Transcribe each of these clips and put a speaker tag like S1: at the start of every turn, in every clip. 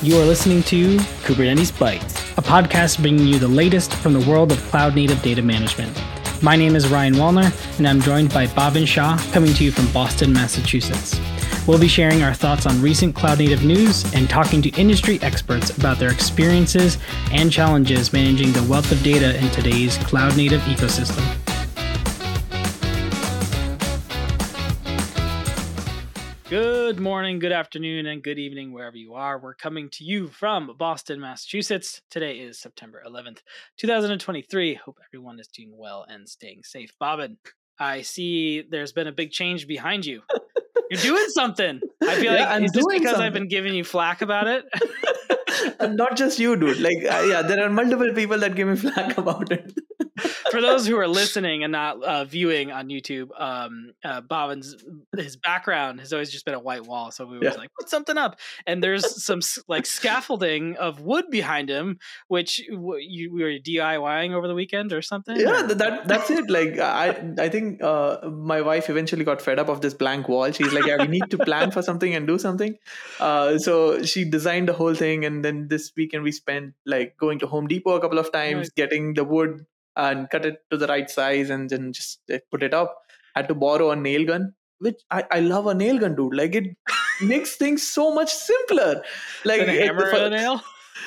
S1: You are listening to Kubernetes Bytes, a podcast bringing you the latest from the world of cloud-native data management. My name is Ryan Wallner, and I'm joined by Bhavin Shah, coming to you from Boston, Massachusetts. We'll be sharing our thoughts on recent cloud-native news and talking to industry experts about their experiences and challenges managing the wealth of data in today's cloud-native ecosystem. Good morning, good afternoon, and good evening, wherever you are. We're coming to you from Boston, Massachusetts. Today is September 11th, 2023. Hope everyone is doing well and staying safe. Bhavin, I see there's been a big change behind you. You're doing something. I feel like it's just because I've been giving you flack about it.
S2: And not just you, dude. Like, there are multiple people that give me flack about it.
S1: For those who are listening and not viewing on YouTube, Bhavin's his background has always just been a white wall. So we were like, put something up. And there's some like scaffolding of wood behind him, which we were DIYing over the weekend or something.
S2: Yeah, that's it. Like, I think my wife eventually got fed up of this blank wall. She's like, yeah, we need to plan for something and do something. So she designed the whole thing. And then this weekend we spent like going to Home Depot a couple of times, getting the wood and cut it to the right size and then just put it up. Had to borrow a nail gun, which I love a nail gun, dude. Like, it makes things so much simpler. Like
S1: a hammer and a nail.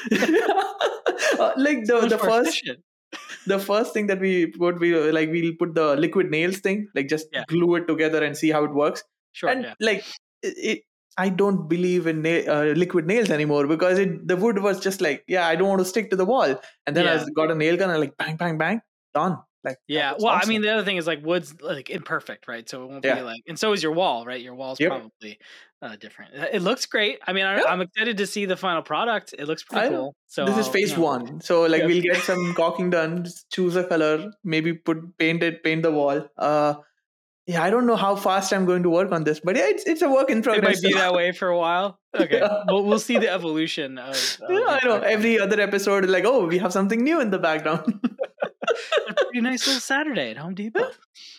S2: Like the first thing that we'll put the liquid nails thing, like just glue it together and see how it works.
S1: Sure.
S2: And like I don't believe in liquid nails anymore because the wood was just like, I don't want to stick to the wall. And then I got a nail gun and like bang, bang, bang, done. Like,
S1: well, awesome. I mean, the other thing is like wood's like imperfect, right? So it won't be like, and so is your wall, right? Your wall's probably different. It looks great. I mean, I'm excited to see the final product. It looks pretty cool. So
S2: this is phase one. So like we'll get some caulking done, just choose a color, maybe paint the wall. I don't know how fast I'm going to work on this, but it's a work in progress.
S1: It might be that way for a while. Okay, we'll see the evolution of
S2: I know. Every other episode is like, oh, we have something new in the background.
S1: A pretty nice little Saturday at Home Depot.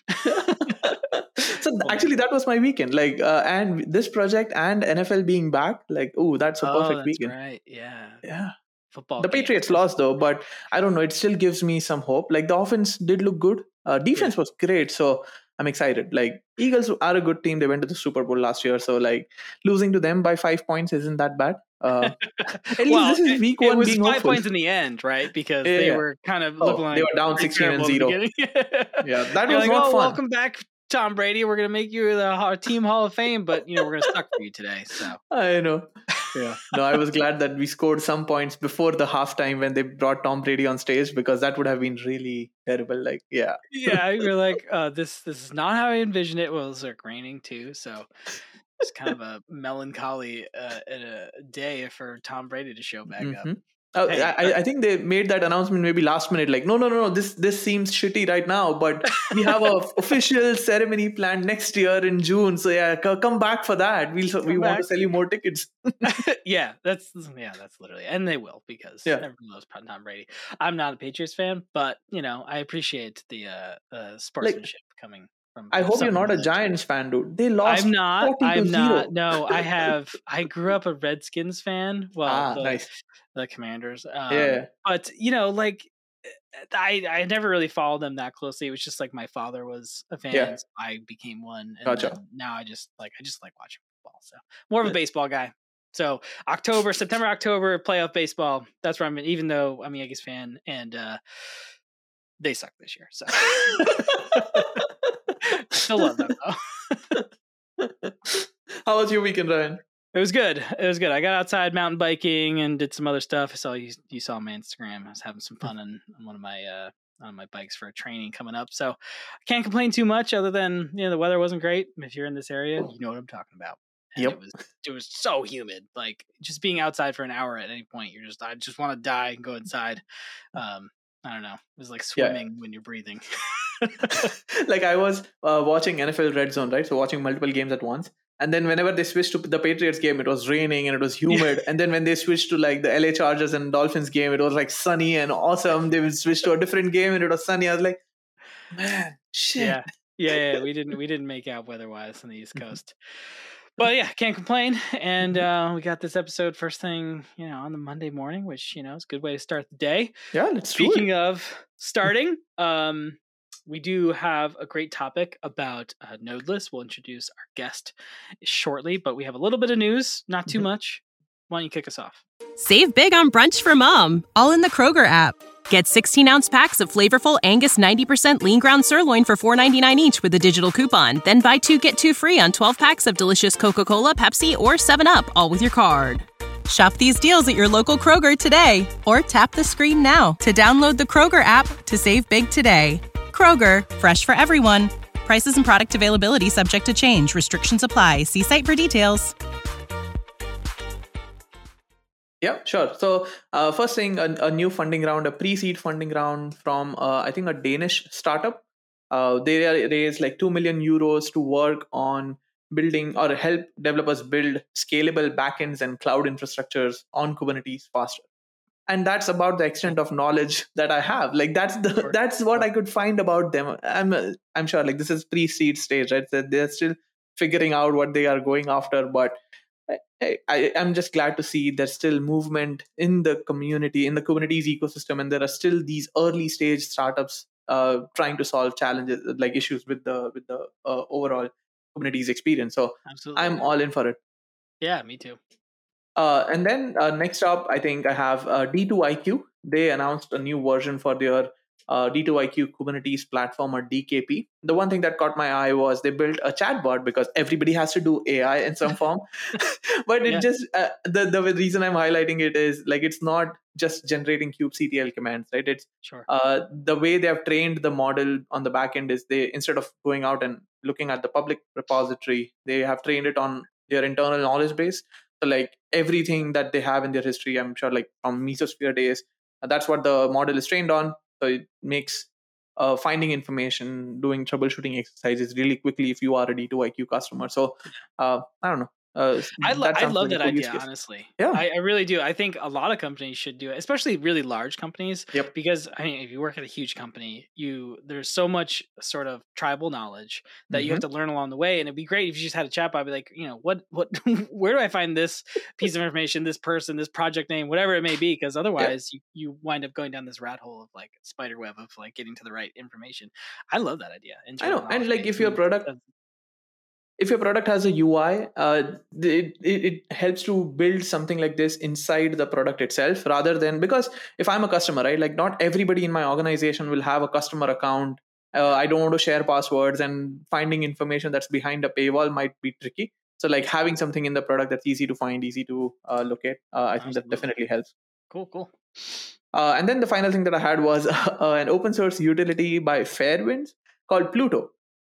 S2: So actually, that was my weekend. Like, and this project and NFL being back, like, that's a perfect weekend.
S1: Right? Yeah.
S2: Football. The Patriots lost though, but I don't know. It still gives me some hope. Like, the offense did look good. Defense was great. So I'm excited. Like, Eagles are a good team. They went to the Super Bowl last year. So like losing to them by 5 points isn't that bad. At least this is week one.
S1: It was
S2: being
S1: 5
S2: hopeful.
S1: points in the end, right? Because they were kind of looking like
S2: they were down 16-0. That was
S1: like,
S2: not fun.
S1: Welcome back, Tom Brady. We're gonna make you the team Hall of Fame, but we're gonna suck for you today. So
S2: I know. No, I was glad that we scored some points before the halftime when they brought Tom Brady on stage, because that would have been really terrible. Like,
S1: you're like, this is not how I envisioned it. Well, it was like raining too, so it's kind of a melancholy day for Tom Brady to show back up.
S2: I think they made that announcement maybe last minute. Like, no, this seems shitty right now, but we have a official ceremony planned next year in June. So come back for that. We want to sell you more tickets.
S1: That's literally, and they will, because everyone loves Tom Brady. I'm not a Patriots fan, but I appreciate the sportsmanship coming.
S2: I hope you're not a Giants fan, dude. They lost. I'm not.
S1: No, I grew up a Redskins fan. Well,
S2: nice.
S1: The Commanders. But I never really followed them that closely. It was just like my father was a fan, so I became one. And now I just like watching football. So more of a baseball guy. So September, October, playoff baseball. That's where I'm. Even though I'm a Yankees fan, and they suck this year. So. Still love them though.
S2: How was your weekend, Ryan?
S1: It was good. I got outside mountain biking and did some other stuff. I saw you saw my Instagram. I was having some fun on one of my bikes for a training coming up. So I can't complain too much, other than the weather wasn't great. If you're in this area, you know what I'm talking about. And it was so humid. Like, just being outside for an hour at any point, I just want to die and go inside. I don't know. It was like swimming when you're breathing.
S2: Like, I was watching NFL Red Zone, right? So watching multiple games at once. And then whenever they switched to the Patriots game, it was raining and it was humid. And then when they switched to like the LA Chargers and Dolphins game, it was like sunny and awesome. They would switch to a different game and it was sunny. I was like, man, shit.
S1: Yeah. We didn't make out weather-wise on the East Coast. But yeah, can't complain. And we got this episode first thing, on the Monday morning, which, is a good way to start the day.
S2: Yeah, let's do
S1: Speaking
S2: it.
S1: of starting, we do have a great topic about Nodeless. We'll introduce our guest shortly, but we have a little bit of news, not too much. Why don't you kick us off?
S3: Save big on brunch for mom, all in the Kroger app. Get 16-ounce packs of flavorful Angus 90% lean ground sirloin for $4.99 each with a digital coupon. Then buy 2, get 2 free on 12 packs of delicious Coca-Cola, Pepsi, or 7UP, all with your card. Shop these deals at your local Kroger today, or tap the screen now to download the Kroger app to save big today. Kroger, fresh for everyone. Prices and product availability subject to change. Restrictions apply. See site for details.
S2: Yeah, sure. So first thing, a new funding round, a pre-seed funding round from, I think, a Danish startup. They raised like 2 million euros to work on building or help developers build scalable backends and cloud infrastructures on Kubernetes faster. And that's about the extent of knowledge that I have. Like that's what I could find about them. I'm sure like this is pre-seed stage, right? So they're still figuring out what they are going after, but I'm just glad to see there's still movement in the community, in the Kubernetes ecosystem, and there are still these early stage startups trying to solve challenges, like issues with the overall Kubernetes experience. So
S1: Absolutely.
S2: I'm all in for it.
S1: Yeah, me too.
S2: And then next up, I think I have D2IQ. They announced a new version for their D2IQ Kubernetes platform, or DKP. The one thing that caught my eye was they built a chatbot, because everybody has to do AI in some form. But it just the reason I'm highlighting it is like it's not just generating kubectl commands, right? It's
S1: sure.
S2: The way they have trained the model on the back end is they, instead of going out and looking at the public repository, they have trained it on their internal knowledge base. So like everything that they have in their history, I'm sure like from Mesosphere days, that's what the model is trained on. So it makes finding information, doing troubleshooting exercises really quickly if you are a D2IQ customer. So I don't know.
S1: I love that
S2: cool use
S1: idea,
S2: case.
S1: honestly.
S2: Yeah,
S1: I really do. I think a lot of companies should do it, especially really large companies.
S2: Yep.
S1: Because if you work at a huge company, there's so much sort of tribal knowledge that you have to learn along the way. And it'd be great if you just had a chatbot, be like, what, where do I find this piece of information, this person, this project name, whatever it may be? Because otherwise, you wind up going down this rat hole of like spider web of like getting to the right information. I love that idea.
S2: I know, and like if your product has a UI, it helps to build something like this inside the product itself, rather than, because if I'm a customer, right, like not everybody in my organization will have a customer account. I don't want to share passwords, and finding information that's behind a paywall might be tricky. So like having something in the product that's easy to find, easy to locate, I think that definitely helps.
S1: Cool.
S2: And then the final thing that I had was an open source utility by Fairwinds called Pluto.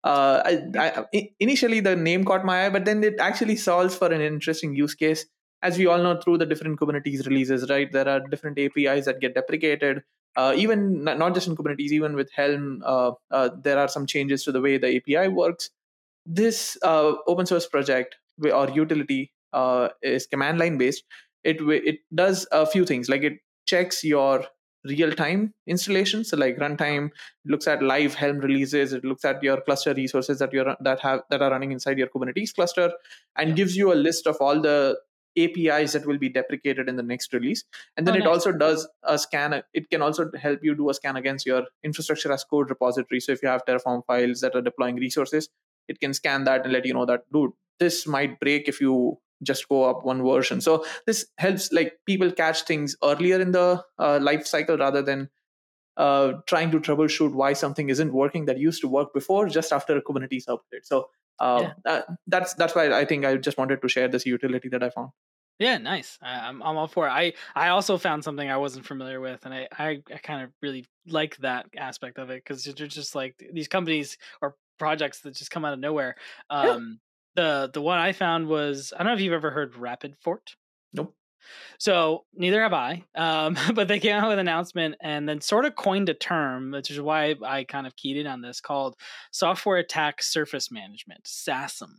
S2: Initially the name caught my eye, but then it actually solves for an interesting use case. As we all know, through the different Kubernetes releases, right, there are different APIs that get deprecated. Even not just in Kubernetes, even with Helm, there are some changes to the way the API works. This open source project or utility is command line based. It does a few things, like it checks your real-time installation. So like runtime, it looks at live Helm releases, it looks at your cluster resources that are running inside your Kubernetes cluster, and gives you a list of all the APIs that will be deprecated in the next release. And then it also does a scan. It can also help you do a scan against your infrastructure as code repository. So if you have Terraform files that are deploying resources, it can scan that and let you know that, dude, this might break if you just go up one version. So this helps like people catch things earlier in the life cycle, rather than trying to troubleshoot why something isn't working that used to work before just after a Kubernetes update. So that's why I think I just wanted to share this utility that I found.
S1: Yeah, nice. I'm all for it. I also found something I wasn't familiar with, and I kind of really like that aspect of it, because they're just like these companies or projects that just come out of nowhere. The one I found was, I don't know if you've ever heard RapidFort.
S2: Nope.
S1: So neither have I, but they came out with an announcement and then sort of coined a term, which is why I kind of keyed in on this, called Software Attack Surface Management, SASM.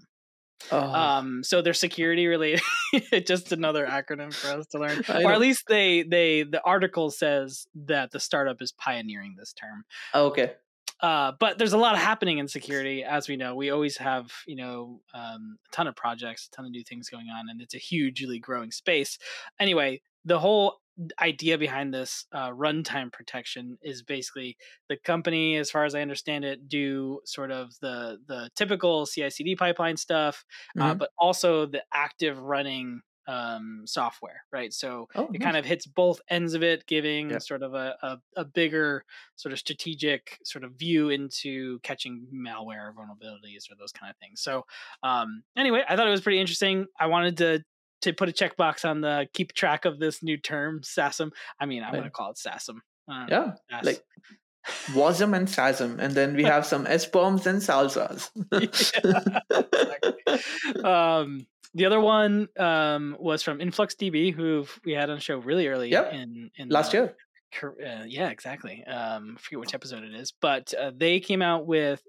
S1: So they're security related. Just another acronym for us to learn, or at least the article says that the startup is pioneering this term.
S2: Okay.
S1: But there's a lot happening in security, as we know. We always have, a ton of projects, a ton of new things going on, and it's a hugely growing space. Anyway, the whole idea behind this runtime protection is basically the company, as far as I understand it, do sort of the typical CI/CD pipeline stuff, but also the active running software, right? So it kind of hits both ends of it, giving sort of a bigger sort of strategic sort of view into catching malware vulnerabilities or those kind of things. So anyway, I thought it was pretty interesting. I wanted to put a checkbox on the keep track of this new term, SASM. I mean, I'm going to call it SASM.
S2: Like WASM and SASM, and then we have some SBOMs and salsas.
S1: Exactly. The other one was from InfluxDB, who we had on the show really early in
S2: last year.
S1: Yeah, exactly. I forget which episode it is, but they came out with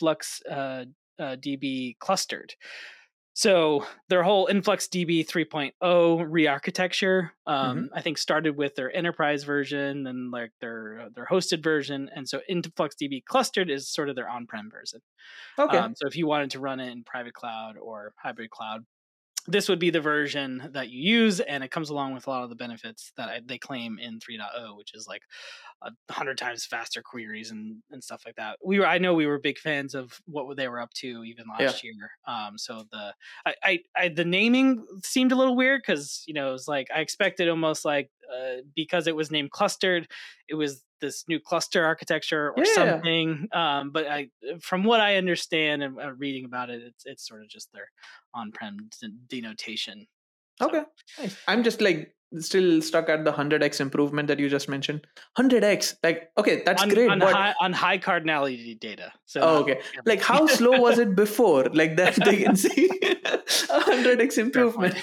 S1: InfluxDB clustered. So their whole InfluxDB 3.0 re-architecture, I think, started with their enterprise version and like their hosted version, and so InfluxDB clustered is sort of their on-prem version. Okay. So if you wanted to run it in private cloud or hybrid cloud, this would be the version that you use, and it comes along with a lot of the benefits that they claim in 3.0, which is like 100 times faster queries and stuff like that. I know we were big fans of what they were up to even last year. So the naming seemed a little weird because it was like I expected almost like because it was named clustered, it was this new cluster architecture or something. But from what I understand and reading about it, it's sort of just their on-prem denotation.
S2: Okay, nice. I'm just like still stuck at the 100x improvement that you just mentioned. 100x, like, okay, that's great.
S1: On high cardinality data. So
S2: okay. Like, how slow was it before? Like that they can see 100x improvement.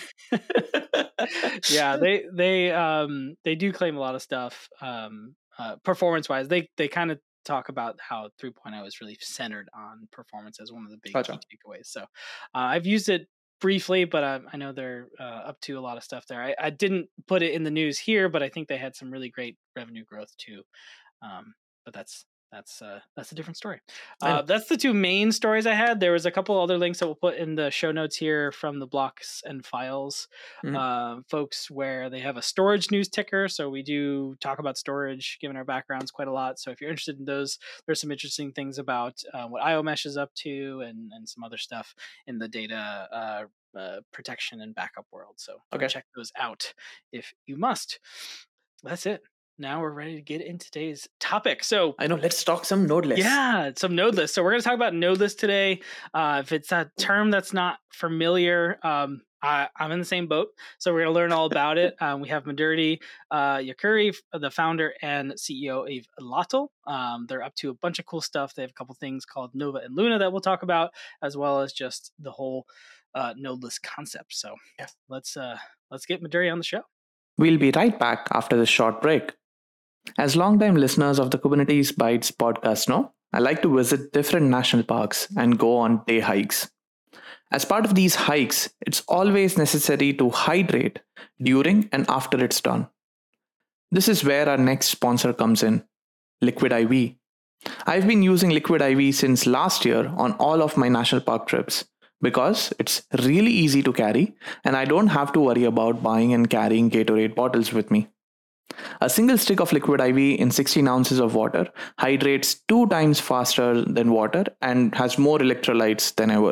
S1: Yeah, they do claim a lot of stuff performance wise. They kind of talk about how 3.0 is really centered on performance as one of the big key takeaways. So I've used it briefly, but I know they're up to a lot of stuff there. I didn't put it in the news here, but I think they had some really great revenue growth too. But that's a different story. That's the two main stories I had. There was a couple other links that we'll put in the show notes here from the Blocks and Files folks, where they have a storage news ticker. So we do talk about storage, given our backgrounds, quite a lot. So if you're interested in those, there's some interesting things about what IOMesh is up to and some other stuff in the data protection and backup world. So check those out if you must. That's it. Now we're ready to get into today's topic. So
S2: I know, let's talk some Nodeless.
S1: Yeah, some Nodeless. So we're going to talk about Nodeless today. If it's a term that's not familiar, I'm in the same boat. So we're going to learn all about it. We have Madhuri Yakuri, the founder and CEO of Lotl. They're up to a bunch of cool stuff. They have a couple things called Nova and Luna that we'll talk about, as well as just the whole Nodeless concept. So let's get Madhuri on the show.
S2: We'll be right back after this short break. As longtime listeners of the Kubernetes Bytes podcast know, I like to visit different national parks and go on day hikes. As part of these hikes, it's always necessary to hydrate during and after it's done. This is where our next sponsor comes in, Liquid IV. I've been using Liquid IV since last year on all of my national park trips because it's really easy to carry and I don't have to worry about buying and carrying Gatorade bottles with me. A single stick of Liquid IV in 16 ounces of water hydrates 2 times faster than water and has more electrolytes than ever.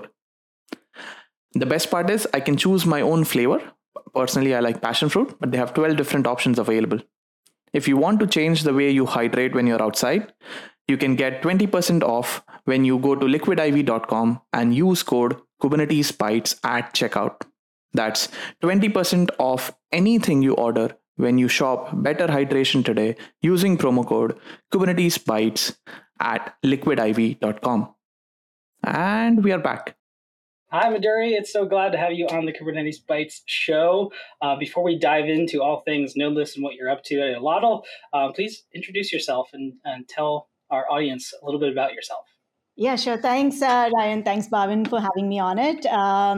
S2: The best part is I can choose my own flavor. Personally, I like passion fruit, but they have 12 different options available. If you want to change the way you hydrate when you're outside, you can get 20% off when you go to liquidiv.com and use code KubernetesBytes at checkout. That's 20% off anything you order when you shop Better Hydration today using promo code KubernetesBytes at liquidiv.com. And we are back.
S1: Hi, Madhuri. It's so glad to have you on the Kubernetes Bytes show. Before we dive into all things Nodeless and what you're up to at Lotl, please introduce yourself and tell our audience a little bit about yourself.
S4: Yeah, sure. Thanks, Ryan. Thanks, Bhavin, for having me on it.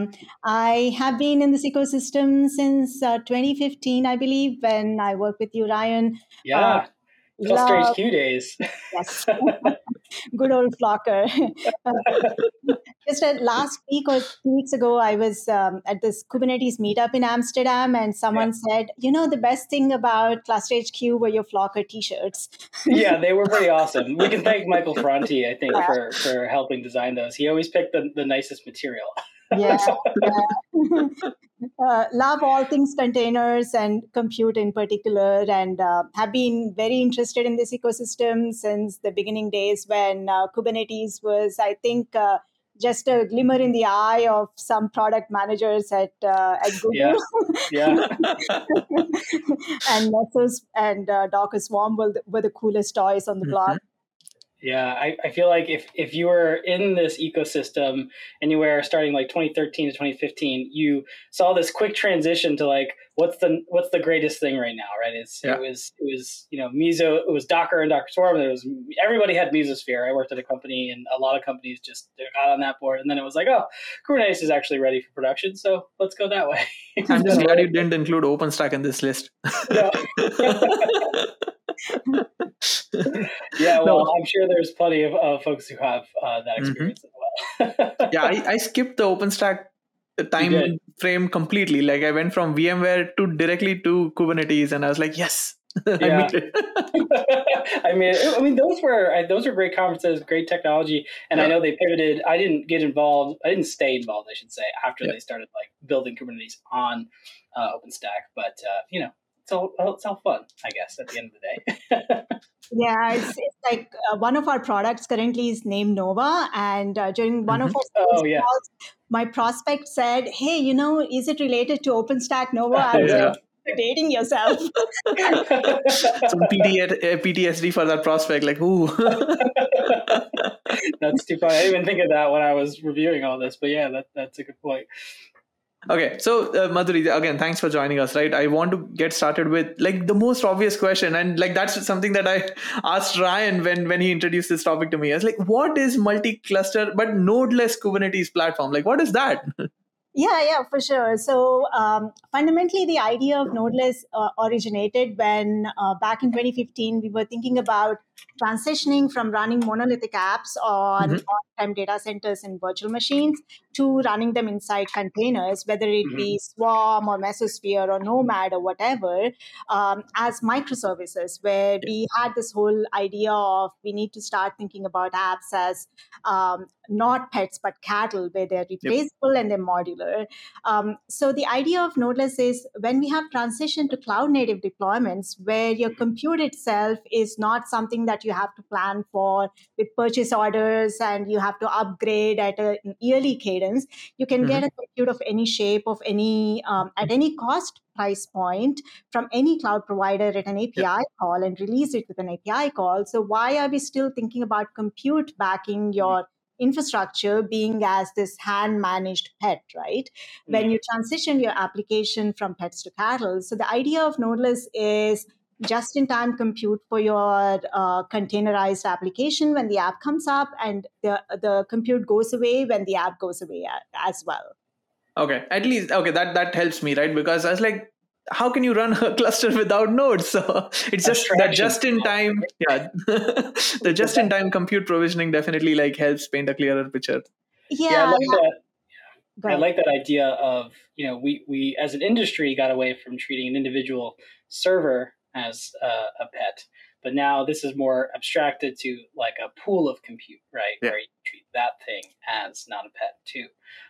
S4: I have been in this ecosystem since 2015, I believe, when I worked with you, Ryan.
S1: Yeah, Cluster HQ days.
S4: Yes. Good old Flocker. Just last week or 2 weeks ago, I was at this Kubernetes meetup in Amsterdam, and someone said, the best thing about Cluster HQ were your Flocker t-shirts.
S5: Yeah, they were pretty awesome. We can thank Michael Franti, I think, for helping design those. He always picked the nicest material.
S4: Yeah. Love all things containers and compute in particular, and have been very interested in this ecosystem since the beginning days when Kubernetes was, I think, just a glimmer in the eye of some product managers at Google.
S5: Yeah.
S4: And Mesos and Docker Swarm were the coolest toys on the block.
S5: Yeah, I feel like if you were in this ecosystem anywhere starting like 2013 to 2015, you saw this quick transition to like what's the greatest thing right now, right? It was Meso, it was Docker and Docker Swarm. Everybody had Mesosphere. I worked at a company, and a lot of companies just got on that board, and then it was like, oh, Kubernetes is actually ready for production, so let's go that way.
S2: I'm just glad you didn't include OpenStack in this list.
S5: Yeah, well, I'm sure there's plenty of folks who have that experience as well.
S2: Yeah, I skipped the OpenStack time frame completely. Like I went from VMware directly to Kubernetes, and I was like, yes, I made it.
S5: I mean, those were great conferences, great technology, and I know they pivoted. I didn't stay involved, I should say, after they started like building Kubernetes on OpenStack, but it's all fun, I guess, at the end of the day.
S4: Yeah, it's like one of our products currently is named Nova, and during one of our calls, my prospect said, "Hey, is it related to OpenStack Nova?" I was like, "You're dating yourself."
S2: Some PTSD for that prospect, like, ooh.
S5: That's too funny. I didn't even think of that when I was reviewing all this, but yeah, that's a good point.
S2: Okay, so Madhuri, again, thanks for joining us, right? I want to get started with like the most obvious question, and like that's something that I asked Ryan when he introduced this topic to me. I was like, what is multi-cluster but nodeless Kubernetes platform? Like, what is that?
S4: Yeah, for sure. So fundamentally, the idea of nodeless originated when back in 2015, we were thinking about transitioning from running monolithic apps on on-prem data centers and virtual machines to running them inside containers, whether it be Swarm or Mesosphere or Nomad or whatever, as microservices, where we had this whole idea of we need to start thinking about apps as not pets but cattle, where they're replaceable and they're modular. So the idea of nodeless is when we have transitioned to cloud native deployments, where your compute itself is not something that you have to plan for with purchase orders and you have to upgrade at an yearly cadence. You can get a compute of any shape, of any at any cost price point from any cloud provider at an API call and release it with an API call. So why are we still thinking about compute backing your infrastructure being as this hand-managed pet, right? When you transition your application from pets to cattle. So the idea of nodeless is just-in-time compute for your containerized application when the app comes up, and the compute goes away when the app goes away as well. Okay,
S2: at least, that helps me, right? Because I was like, how can you run a cluster without nodes? So it's just that just-in-time, the just-in-time compute provisioning definitely like helps paint a clearer picture.
S5: I like that. I like that idea of, we as an industry got away from treating an individual server as a pet, but now this is more abstracted to like a pool of compute, right? Yeah. Where you treat that thing as not a pet too.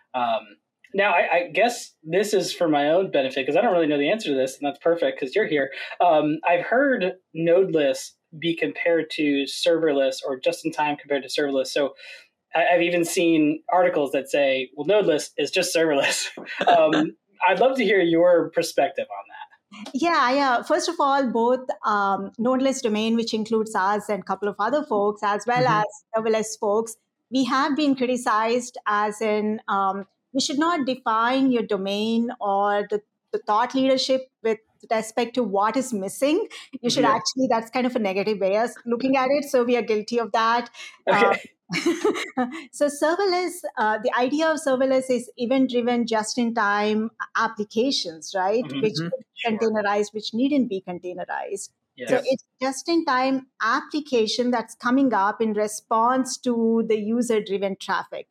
S5: Now, I guess this is for my own benefit because I don't really know the answer to this, and that's perfect because you're here. I've heard nodeless be compared to serverless, or just-in-time compared to serverless. So I've even seen articles that say, well, nodeless is just serverless. I'd love to hear your perspective on that.
S4: Yeah. First of all, both nodeless domain, which includes us and a couple of other folks, as well as serverless folks, we have been criticized as in we should not define your domain or the thought leadership with respect to what is missing. You should actually, that's kind of a negative way of looking at it. So we are guilty of that. Okay. So serverless, the idea of serverless is event-driven, just-in-time applications, right? Which could be containerized, which needn't be containerized.
S5: Yes.
S4: So it's just-in-time application that's coming up in response to the user-driven traffic.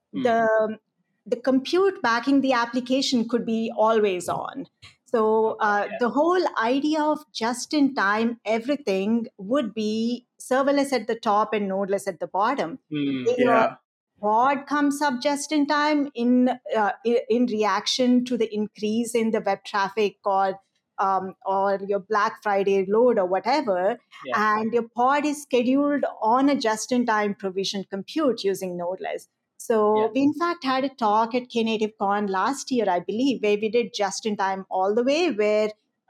S4: The compute backing the application could be always on. So the whole idea of just-in-time everything would be serverless at the top and nodeless at the bottom. Your pod comes up just in time in reaction to the increase in the web traffic or your Black Friday load or whatever, and your pod is scheduled on a just-in-time provision compute using Nodeless. So we in fact had a talk at KNativeCon last year, I believe, where we did just-in-time all the way, where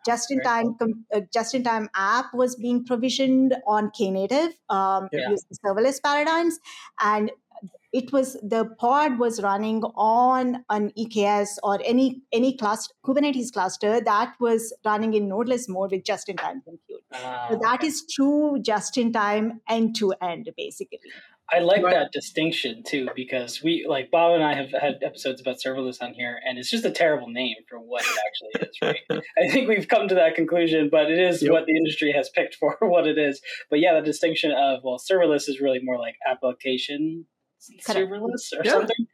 S4: just-in-time app was being provisioned on Knative using serverless paradigms, and the pod was running on an EKS or any cluster, Kubernetes cluster that was running in nodeless mode with just-in-time compute. So that is true just-in-time end-to-end, basically.
S5: I like that distinction too, because we, like Bob and I have had episodes about serverless on here, and it's just a terrible name for what it actually is, right? I think we've come to that conclusion, but it is what the industry has picked for what it is. But yeah, the distinction of, well, serverless is really more like application serverless or something,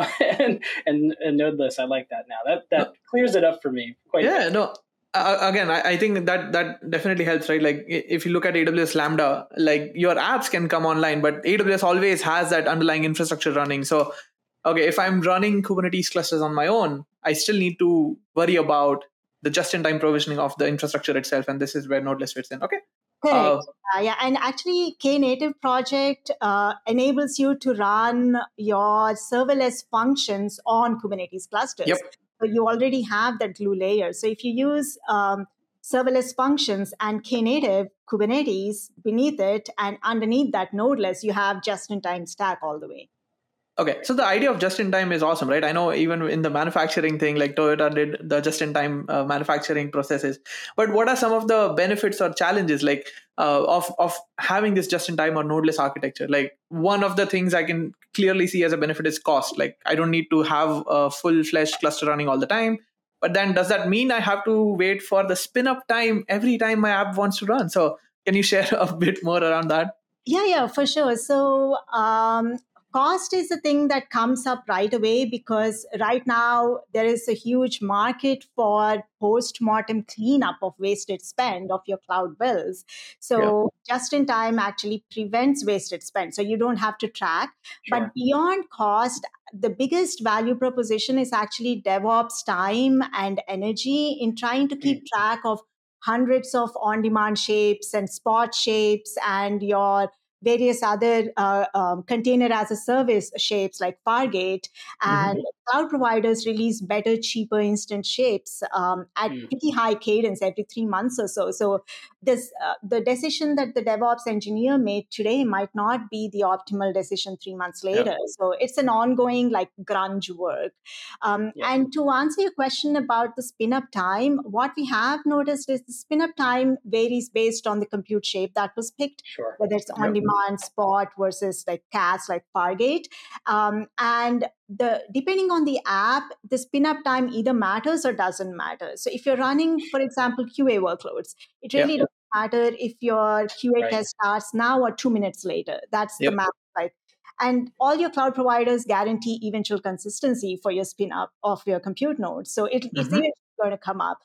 S5: and nodeless. I like that now. That clears it up for me quite a bit.
S2: Again, I think that definitely helps, right? Like if you look at AWS Lambda, like your apps can come online, but AWS always has that underlying infrastructure running. So, okay, if I'm running Kubernetes clusters on my own, I still need to worry about the just-in-time provisioning of the infrastructure itself. And this is where Nodeless fits in. Okay.
S4: Correct. And actually, Knative project enables you to run your serverless functions on Kubernetes clusters. So you already have that glue layer. So if you use serverless functions and Knative Kubernetes beneath it, and underneath that Nodeless, you have just-in-time stack all the way.
S2: Okay, so the idea of just-in-time is awesome, right? I know even in the manufacturing thing, like Toyota did the just-in-time manufacturing processes. But what are some of the benefits or challenges, like of having this just-in-time or nodeless architecture? Like one of the things I can clearly see as a benefit is cost. Like I don't need to have a full-fledged cluster running all the time. But then does that mean I have to wait for the spin-up time every time my app wants to run? So can you share a bit more around that?
S4: Yeah, for sure. So cost is a thing that comes up right away, because right now there is a huge market for post-mortem cleanup of wasted spend of your cloud bills. So just-in-time actually prevents wasted spend. So you don't have to track. Sure. But beyond cost, the biggest value proposition is actually DevOps time and energy in trying to keep track of hundreds of on-demand shapes and spot shapes and your various other container as a service shapes like Fargate, and cloud providers release better, cheaper instant shapes at pretty high cadence every 3 months or so. So this the decision that the DevOps engineer made today might not be the optimal decision 3 months later. So it's an ongoing like grunge work. And to answer your question about the spin-up time, what we have noticed is the spin-up time varies based on the compute shape that was picked, whether it's on-demand, spot versus like CAS, like Fargate. And depending on the app, the spin-up time either matters or doesn't matter. So if you're running, for example, QA workloads, it really doesn't matter if your QA test starts now or 2 minutes later. That's the math, right? And all your cloud providers guarantee eventual consistency for your spin-up of your compute nodes. So it's eventually going to come up.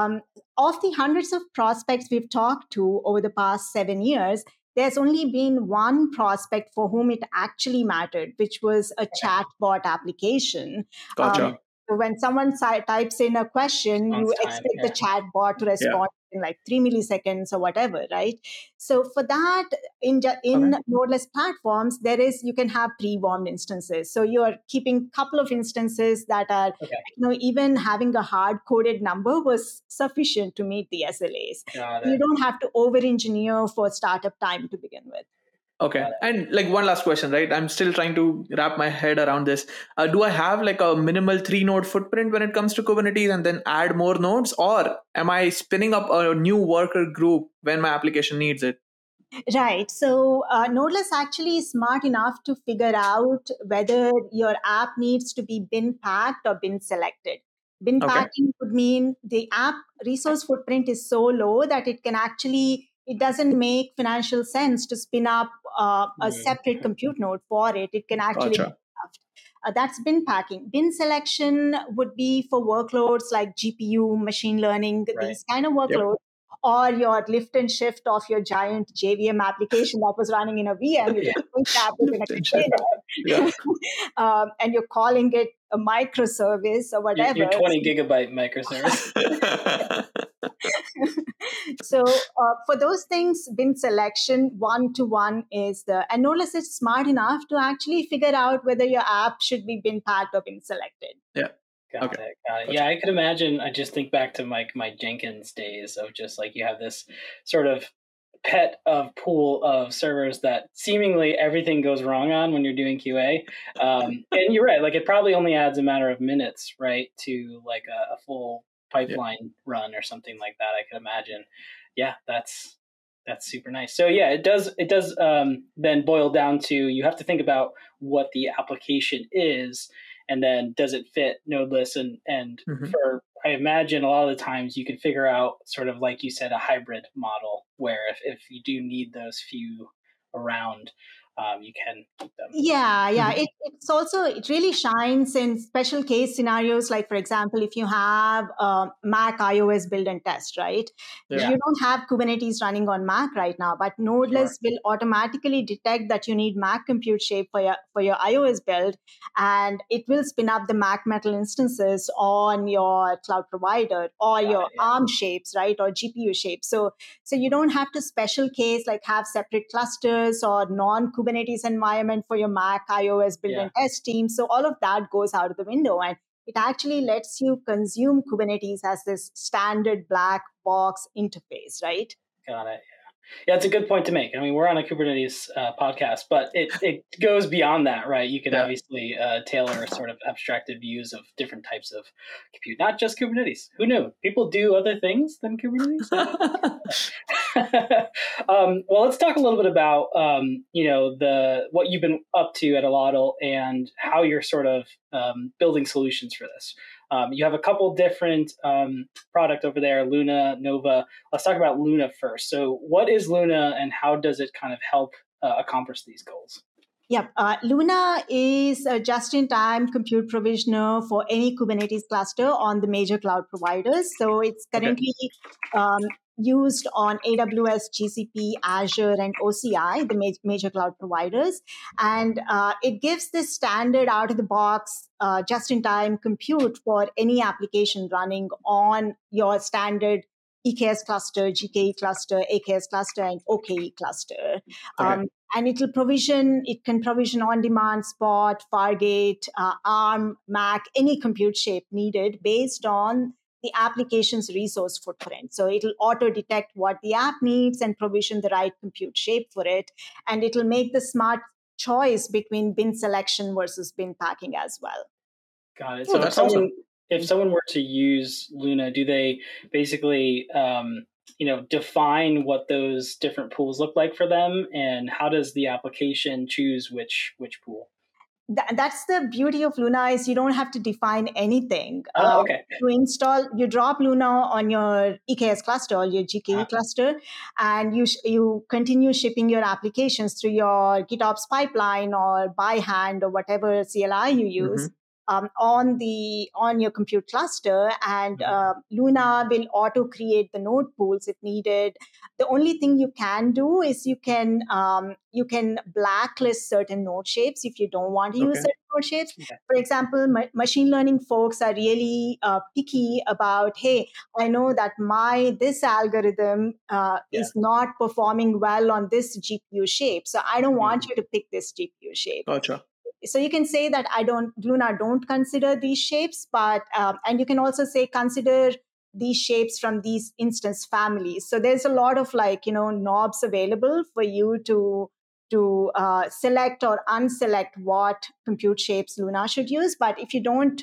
S4: Of the hundreds of prospects we've talked to over the past 7 years, there's only been one prospect for whom it actually mattered, which was a chatbot application.
S2: Gotcha.
S4: So when someone types in a question, you expect the chatbot to respond in like 3 milliseconds or whatever, right? So for that, in nodeless platforms, you can have pre-warmed instances. So you're keeping a couple of instances that are, even having a hard-coded number was sufficient to meet the SLAs. You don't have to over-engineer for startup time to begin with.
S2: Okay. And like one last question, right? I'm still trying to wrap my head around this. Do I have like a minimal 3-node footprint when it comes to Kubernetes and then add more nodes? Or am I spinning up a new worker group when my application needs it?
S4: Right. So Nodeless actually is smart enough to figure out whether your app needs to be bin packed or bin selected. Bin packing would mean the app resource footprint is so low that it can actually it doesn't make financial sense to spin up a separate compute node for it. It can actually
S2: Gotcha.
S4: that's bin packing. Bin selection would be for workloads like GPU, machine learning, these kind of workloads, or your lift and shift of your giant JVM application that was running in a VM. You just put that within a container, and you're calling it a microservice or whatever.
S5: Your 20 gigabyte microservice.
S4: So for those things, bin selection 1-to-1 is and Nodeless is smart enough to actually figure out whether your app should be bin packed or bin selected.
S2: Yeah.
S5: Got it. Yeah, I could imagine. I just think back to my Jenkins days of just like you have this sort of pet of pool of servers that seemingly everything goes wrong on when you're doing QA. And you're right. Like it probably only adds a matter of minutes, right, to like a full pipeline run or something like that. I could imagine. Yeah, that's super nice. So yeah, it does then boil down to you have to think about what the application is. And then does it fit Nodeless? And for, I imagine a lot of the times you can figure out sort of like you said, a hybrid model where if you do need those few around, you can keep them.
S4: Yeah. It's also, it really shines in special case scenarios. Like, for example, if you have Mac iOS build and test, right? Yeah. You don't have Kubernetes running on Mac right now, but Nodeless will automatically detect that you need Mac compute shape for your iOS build, and it will spin up the Mac Metal instances on your cloud provider or your ARM shapes, right? Or GPU shapes. So you don't have to special case, like have separate clusters or non-Kubernetes environment for your Mac iOS build and test team. So all of that goes out of the window, and it actually lets you consume Kubernetes as this standard black box interface, right?
S5: Got it. Yeah, it's a good point to make. I mean, we're on a Kubernetes podcast, but it goes beyond that, right? You can obviously tailor sort of abstracted views of different types of compute, not just Kubernetes. Who knew? People do other things than Kubernetes. Well, let's talk a little bit about what you've been up to at Allotl and how you're sort of building solutions for this. You have a couple different product over there, Luna, Nova. Let's talk about Luna first. So what is Luna and how does it kind of help accomplish these goals?
S4: Yeah, Luna is a just-in-time compute provisioner for any Kubernetes cluster on the major cloud providers. So it's currently used on AWS, GCP, Azure, and OCI, the major cloud providers. And it gives this standard out-of-the-box, just-in-time compute for any application running on your standard EKS cluster, GKE cluster, AKS cluster, and OKE cluster. And it can provision on-demand, Spot, Fargate, ARM, Mac, any compute shape needed based on the application's resource footprint. So it'll auto-detect what the app needs and provision the right compute shape for it. And it'll make the smart choice between bin selection versus bin packing as well.
S5: Got it. So that's awesome. If someone were to use Luna, do they basically define what those different pools look like for them, and how does the application choose which pool?
S4: That's the beauty of Luna, is you don't have to define anything. You drop Luna on your EKS cluster or your GKE cluster, and you continue shipping your applications through your GitOps pipeline or by hand or whatever CLI you use. On your compute cluster, and Luna will auto create the node pools if needed. The only thing you can do is you can blacklist certain node shapes if you don't want to use certain node shapes. For example, machine learning folks are really picky about, hey, I know that this algorithm is not performing well on this GPU shape, so I don't want you to pick this GPU shape.
S2: Gotcha.
S4: So you can say that Luna don't consider these shapes, but and you can also say consider these shapes from these instance families. So there's a lot of knobs available for you to select or unselect what compute shapes Luna should use. But if you don't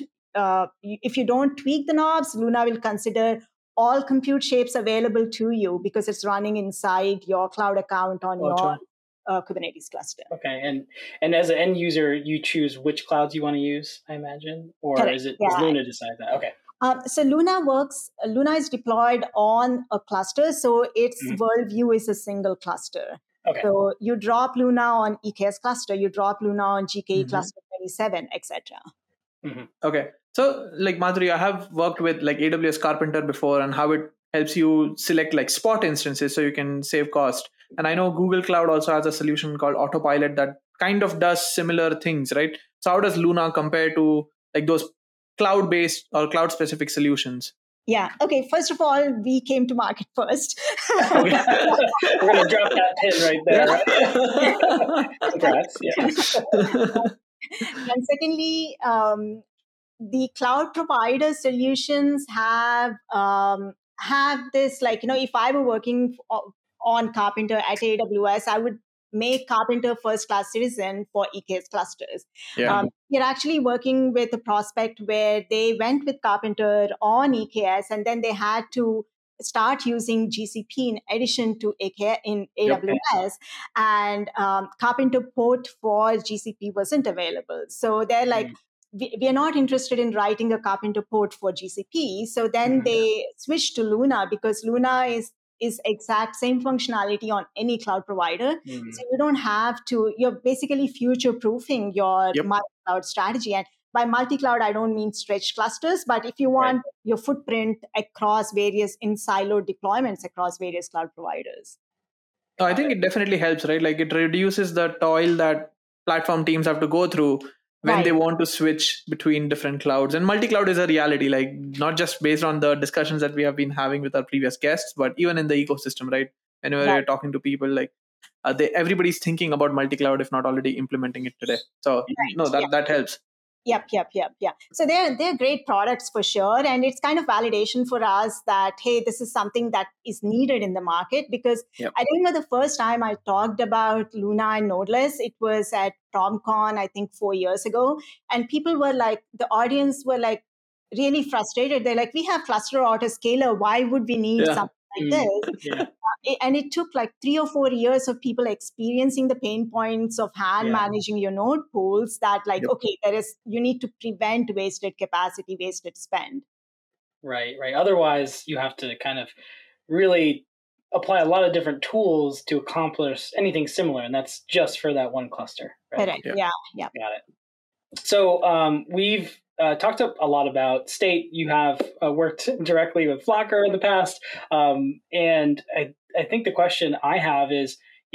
S4: tweak the knobs, Luna will consider all compute shapes available to you because it's running inside your cloud account on your Kubernetes cluster.
S5: Okay, and as an end user, you choose which clouds you want to use, I imagine, or does Luna decide that? Okay.
S4: So Luna is deployed on a cluster, so its worldview is a single cluster.
S5: Okay.
S4: So you drop Luna on EKS cluster, you drop Luna on GKE cluster 27, etc.
S2: Okay. So like Madhuri, I have worked with like AWS Carpenter before and how it helps you select like spot instances so you can save cost. And I know Google Cloud also has a solution called Autopilot that kind of does similar things, right? So how does Luna compare to like those cloud-based or cloud-specific solutions?
S4: Yeah. Okay. First of all, we came to market first.
S5: We're going to drop that pin right there. Right? Congrats. Yeah.
S4: And secondly, the cloud provider solutions have this, like, if I were working on Carpenter at AWS, I would make Carpenter first-class citizen for EKS clusters.
S2: Yeah.
S4: We're actually working with a prospect where they went with Carpenter on EKS, and then they had to start using GCP in addition to in AWS, and Carpenter port for GCP wasn't available. So they're like, we are not interested in writing a Carpenter port for GCP. So then they switched to Luna because Luna is exact same functionality on any cloud provider. So you don't have to, you're basically future-proofing your multi-cloud strategy. And by multi-cloud, I don't mean stretched clusters, but if you want your footprint across various in-silo deployments across various cloud providers.
S2: No, I think it definitely helps, right? Like it reduces the toil that platform teams have to go through when they want to switch between different clouds. And multi-cloud is a reality, like not just based on the discussions that we have been having with our previous guests, but even in the ecosystem, right? Whenever you're talking to people, like everybody's thinking about multi-cloud, if not already implementing it today. So that helps.
S4: Yep. So they're great products for sure. And it's kind of validation for us that, hey, this is something that is needed in the market, because I remember the first time I talked about Luna and Nodeless, it was at PromCon, I think 4 years ago. And people were like, the audience were like really frustrated. They're like, we have cluster autoscaler. Why would we need something like this? And it took like 3 or 4 years of people experiencing the pain points of hand managing your node pools that okay, you need to prevent wasted capacity, wasted spend.
S5: Right. Otherwise, you have to kind of really apply a lot of different tools to accomplish anything similar. And that's just for that one cluster. Right?
S4: Correct. Yeah.
S5: Got it. So we've talked a lot about state. You have worked directly with Flocker in the past. And I think the question I have is,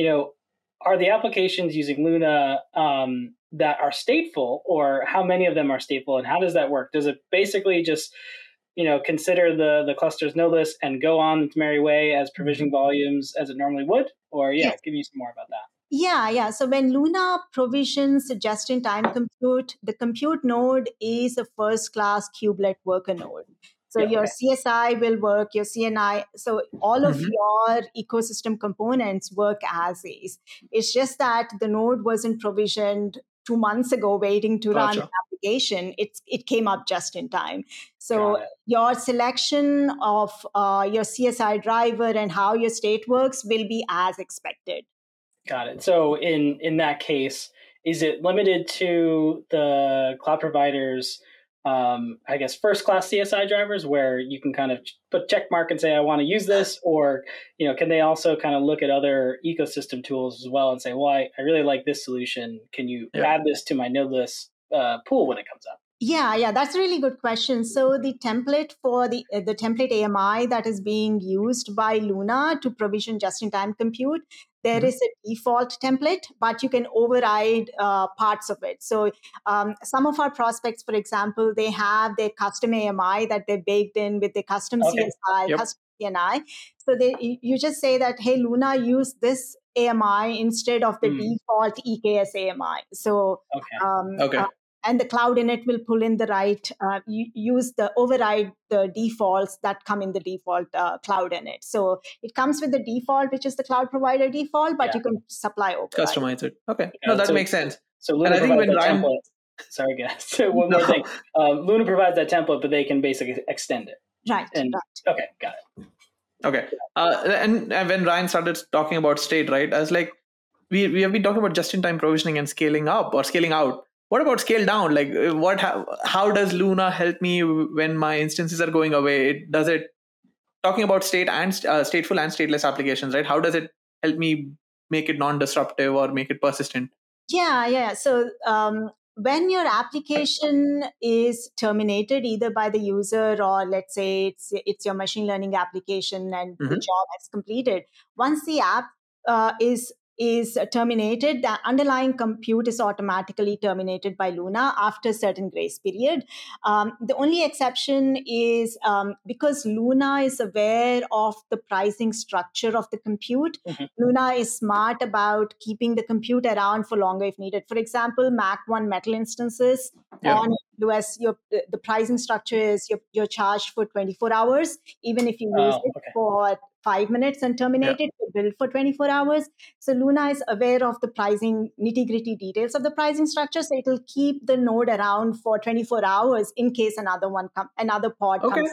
S5: are the applications using Luna that are stateful, or how many of them are stateful, and how does that work? Does it basically just, consider the cluster's nodeless and go on its merry way as provisioning volumes as it normally would? Or give me some more about that.
S4: Yeah. So when Luna provisions just-in-time compute, the compute node is a first-class kubelet worker node. So your CSI will work, your CNI. So all of your ecosystem components work as is. It's just that the node wasn't provisioned 2 months ago waiting to run an application. It came up just in time. So your selection of your CSI driver and how your state works will be as expected.
S5: Got it. So in that case, is it limited to the cloud providers, I guess, first-class CSI drivers where you can kind of put check mark and say, I want to use this? Or, can they also kind of look at other ecosystem tools as well and say, well, I really like this solution. Can you add this to my nodeless pool when it comes up?
S4: Yeah, that's a really good question. So the template for the template AMI that is being used by Luna to provision just-in-time compute, there is a default template, but you can override parts of it. So some of our prospects, for example, they have their custom AMI that they baked in with their custom CSI, custom CNI. So you just say that, hey, Luna, use this AMI instead of the default EKS AMI. So and the cloud init will pull in the right, override the defaults that come in the default cloud init. So it comes with the default, which is the cloud provider default, but you can supply override.
S2: Customize it. Okay. No, that makes sense.
S5: So Luna provides that template. Sorry, guys. So one more thing. Luna provides that template, but they can basically extend it.
S4: Right.
S5: Okay, got it.
S2: Okay. And when Ryan started talking about state, right, I was like, we have been talking about just-in-time provisioning and scaling up or scaling out. What about scale down? Like how does Luna help me when my instances are going away? Does it, talking about stateful and stateless applications, right? How does it help me make it non-disruptive or make it persistent?
S4: Yeah. So when your application is terminated either by the user, or let's say it's your machine learning application and the job has completed, once the app is terminated, the underlying compute is automatically terminated by Luna after a certain grace period. The only exception is because Luna is aware of the pricing structure of the compute. Luna is smart about keeping the compute around for longer if needed. For example, Mac 1 Metal instances on AWS, the pricing structure is you're charged for 24 hours. Even if you use it for 5 minutes and terminate it, you bill for 24 hours. So Luna is aware of the pricing nitty-gritty details of the pricing structure. So it'll keep the node around for 24 hours in case another pod comes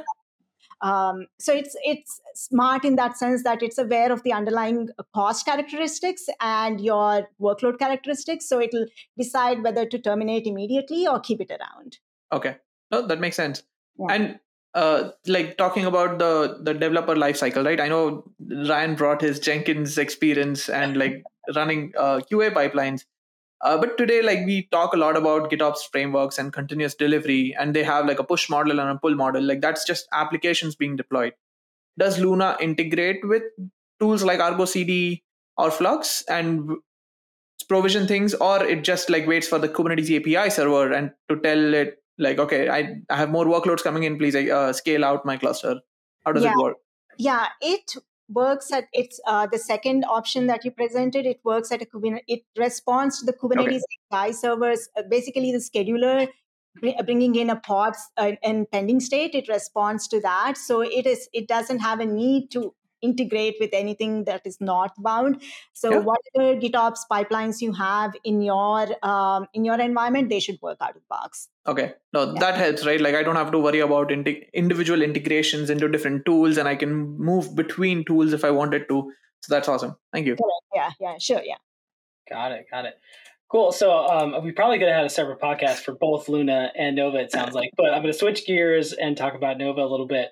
S4: up. So it's smart in that sense that it's aware of the underlying cost characteristics and your workload characteristics. So it'll decide whether to terminate immediately or keep it around.
S2: Okay. No, that makes sense. Yeah. And like talking about the developer lifecycle, right? I know Ryan brought his Jenkins experience and like running QA pipelines. But today, like we talk a lot about GitOps frameworks and continuous delivery, and they have like a push model and a pull model. Like that's just applications being deployed. Does Luna integrate with tools like Argo CD or Flux and provision things, or it just like waits for the Kubernetes API server and to tell it like, okay, I have more workloads coming in, please scale out my cluster? How does it work?
S4: Yeah, it works at the second option that you presented. It works at it responds to the Kubernetes API servers, basically the scheduler bringing in a pod in pending state. It responds to that, so it doesn't have a need to integrate with anything that is northbound. So whatever GitOps pipelines you have in your environment, they should work out of the box.
S2: Okay, no, that helps, right? Like I don't have to worry about individual integrations into different tools, and I can move between tools if I wanted to. So that's awesome. Thank you.
S4: Yeah, sure. Yeah.
S5: Got it. Cool. So we probably could have had a separate podcast for both Luna and Nova, it sounds like. But I'm going to switch gears and talk about Nova a little bit.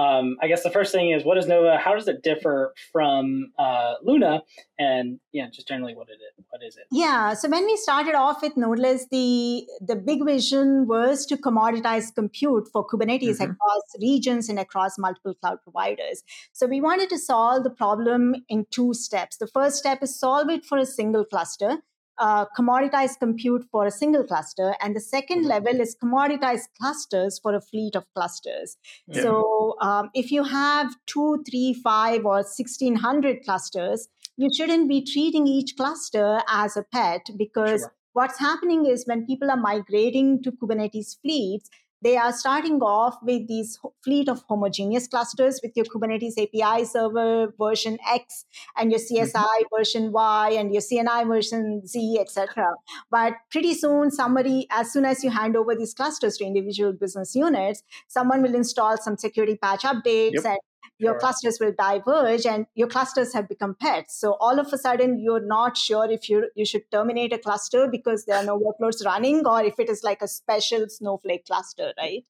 S5: I guess the first thing is, what is Nova? How does it differ from Luna? And just generally, what is it?
S4: Yeah. So when we started off with Nodeless, the big vision was to commoditize compute for Kubernetes across regions and across multiple cloud providers. So we wanted to solve the problem in 2 steps. The first step is solve it for a single cluster. Commoditize compute for a single cluster, and the second level is commoditize clusters for a fleet of clusters. Yeah. So if you have 2, 3, 5, or 1,600 clusters, you shouldn't be treating each cluster as a pet, because what's happening is when people are migrating to Kubernetes fleets, they are starting off with these fleet of homogeneous clusters with your Kubernetes API server version X and your CSI version Y and your CNI version Z, etc. But pretty soon, as soon as you hand over these clusters to individual business units, someone will install some security patch updates and your clusters will diverge and your clusters have become pets. So all of a sudden, you're not sure if you should terminate a cluster because there are no workloads running, or if it is like a special Snowflake cluster, right?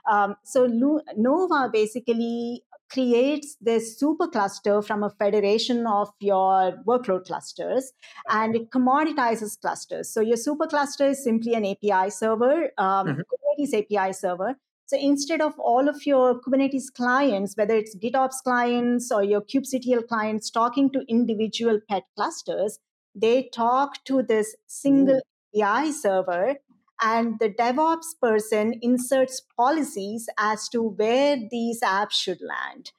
S4: So Nova basically creates this supercluster from a federation of your workload clusters, and it commoditizes clusters. So your supercluster is simply an API server, Kubernetes API server. So instead of all of your Kubernetes clients, whether it's GitOps clients or your kubectl clients talking to individual pet clusters, they talk to this single API server, and the DevOps person inserts policies as to where these apps should land.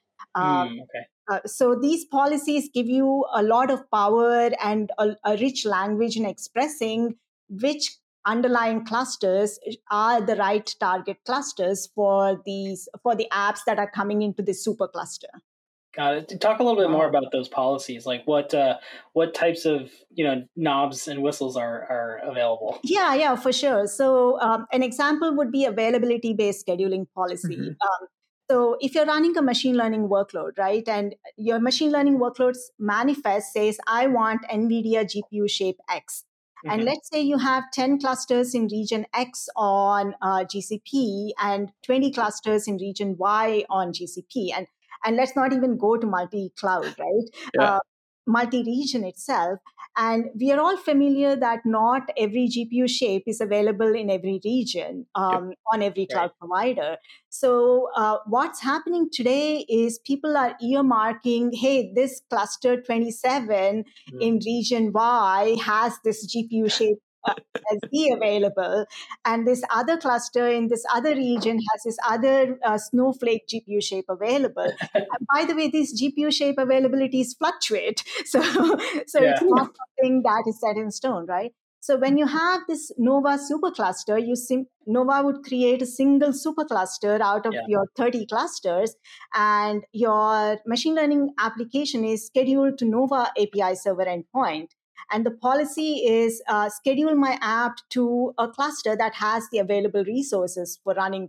S4: So these policies give you a lot of power and a rich language in expressing which underlying clusters are the right target clusters for the apps that are coming into this supercluster.
S5: Got it. Talk a little bit more about those policies. Like what types of knobs and whistles are available?
S4: Yeah, for sure. So an example would be availability-based scheduling policy. So if you're running a machine learning workload, right, and your machine learning workload's manifest says, I want NVIDIA GPU shape X. And let's say you have 10 clusters in region X on GCP and 20 clusters in region Y on GCP. And let's not even go to multi-cloud, right? Multi-region itself. And we are all familiar that not every GPU shape is available in every region on every cloud provider. So what's happening today is people are earmarking, hey, this cluster 27 in region Y has this GPU shape as the available, and this other cluster in this other region has this other snowflake GPU shape available. By the way, these GPU shape availabilities fluctuate, so it's not something that is set in stone, right? So when you have this Nova supercluster, Nova would create a single supercluster out of your 30 clusters, and your machine learning application is scheduled to Nova API server endpoint. And the policy is schedule my app to a cluster that has the available resources for running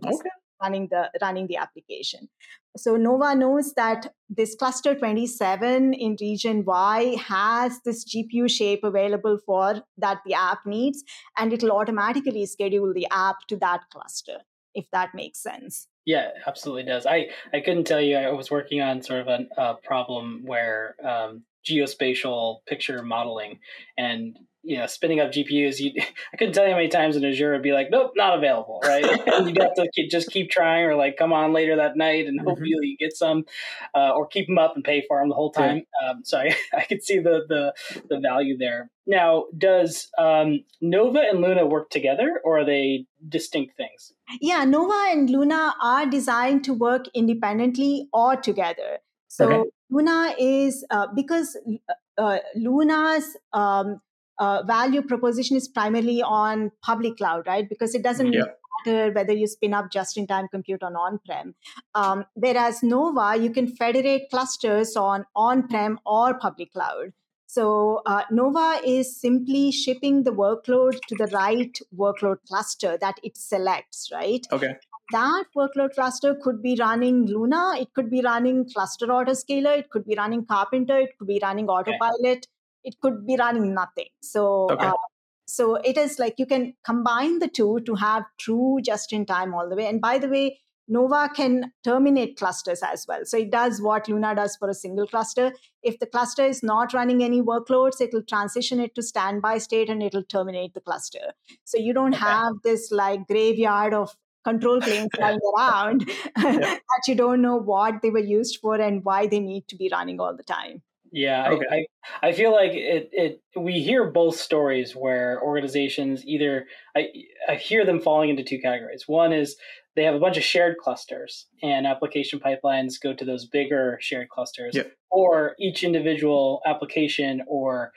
S4: the application. So Nova knows that this cluster 27 in region Y has this GPU shape available for that the app needs, and it'll automatically schedule the app to that cluster, if that makes sense.
S5: Yeah, it absolutely does. I couldn't tell you. I was working on sort of a problem where geospatial picture modeling and spinning up GPUs. I couldn't tell you how many times in Azure it'd be like, nope, not available, right? And you'd have to just keep trying, or like come on later that night and hopefully you get some, or keep them up and pay for them the whole time. So I could see the value there. Now, does Nova and Luna work together, or are they distinct things?
S4: Yeah, Nova and Luna are designed to work independently or together. So Luna is because Luna's value proposition is primarily on public cloud, right? Because it doesn't matter whether you spin up just-in-time compute on on-prem. Whereas Nova, you can federate clusters on on-prem or public cloud. So Nova is simply shipping the workload to the right workload cluster that it selects, right? That workload cluster could be running Luna, it could be running Cluster Autoscaler, it could be running Carpenter, it could be running Autopilot, it could be running nothing. So so it is like you can combine the two to have true just-in-time all the way. And by the way, Nova can terminate clusters as well. So it does what Luna does for a single cluster. If the cluster is not running any workloads, it will transition it to standby state and it will terminate the cluster. So you don't have this like graveyard of control planes flying around that you don't know what they were used for and why they need to be running all the time.
S5: Yeah, I feel like we hear both stories where organizations either, I hear them falling into two categories. One is they have a bunch of shared clusters and application pipelines go to those bigger shared clusters, or each individual application or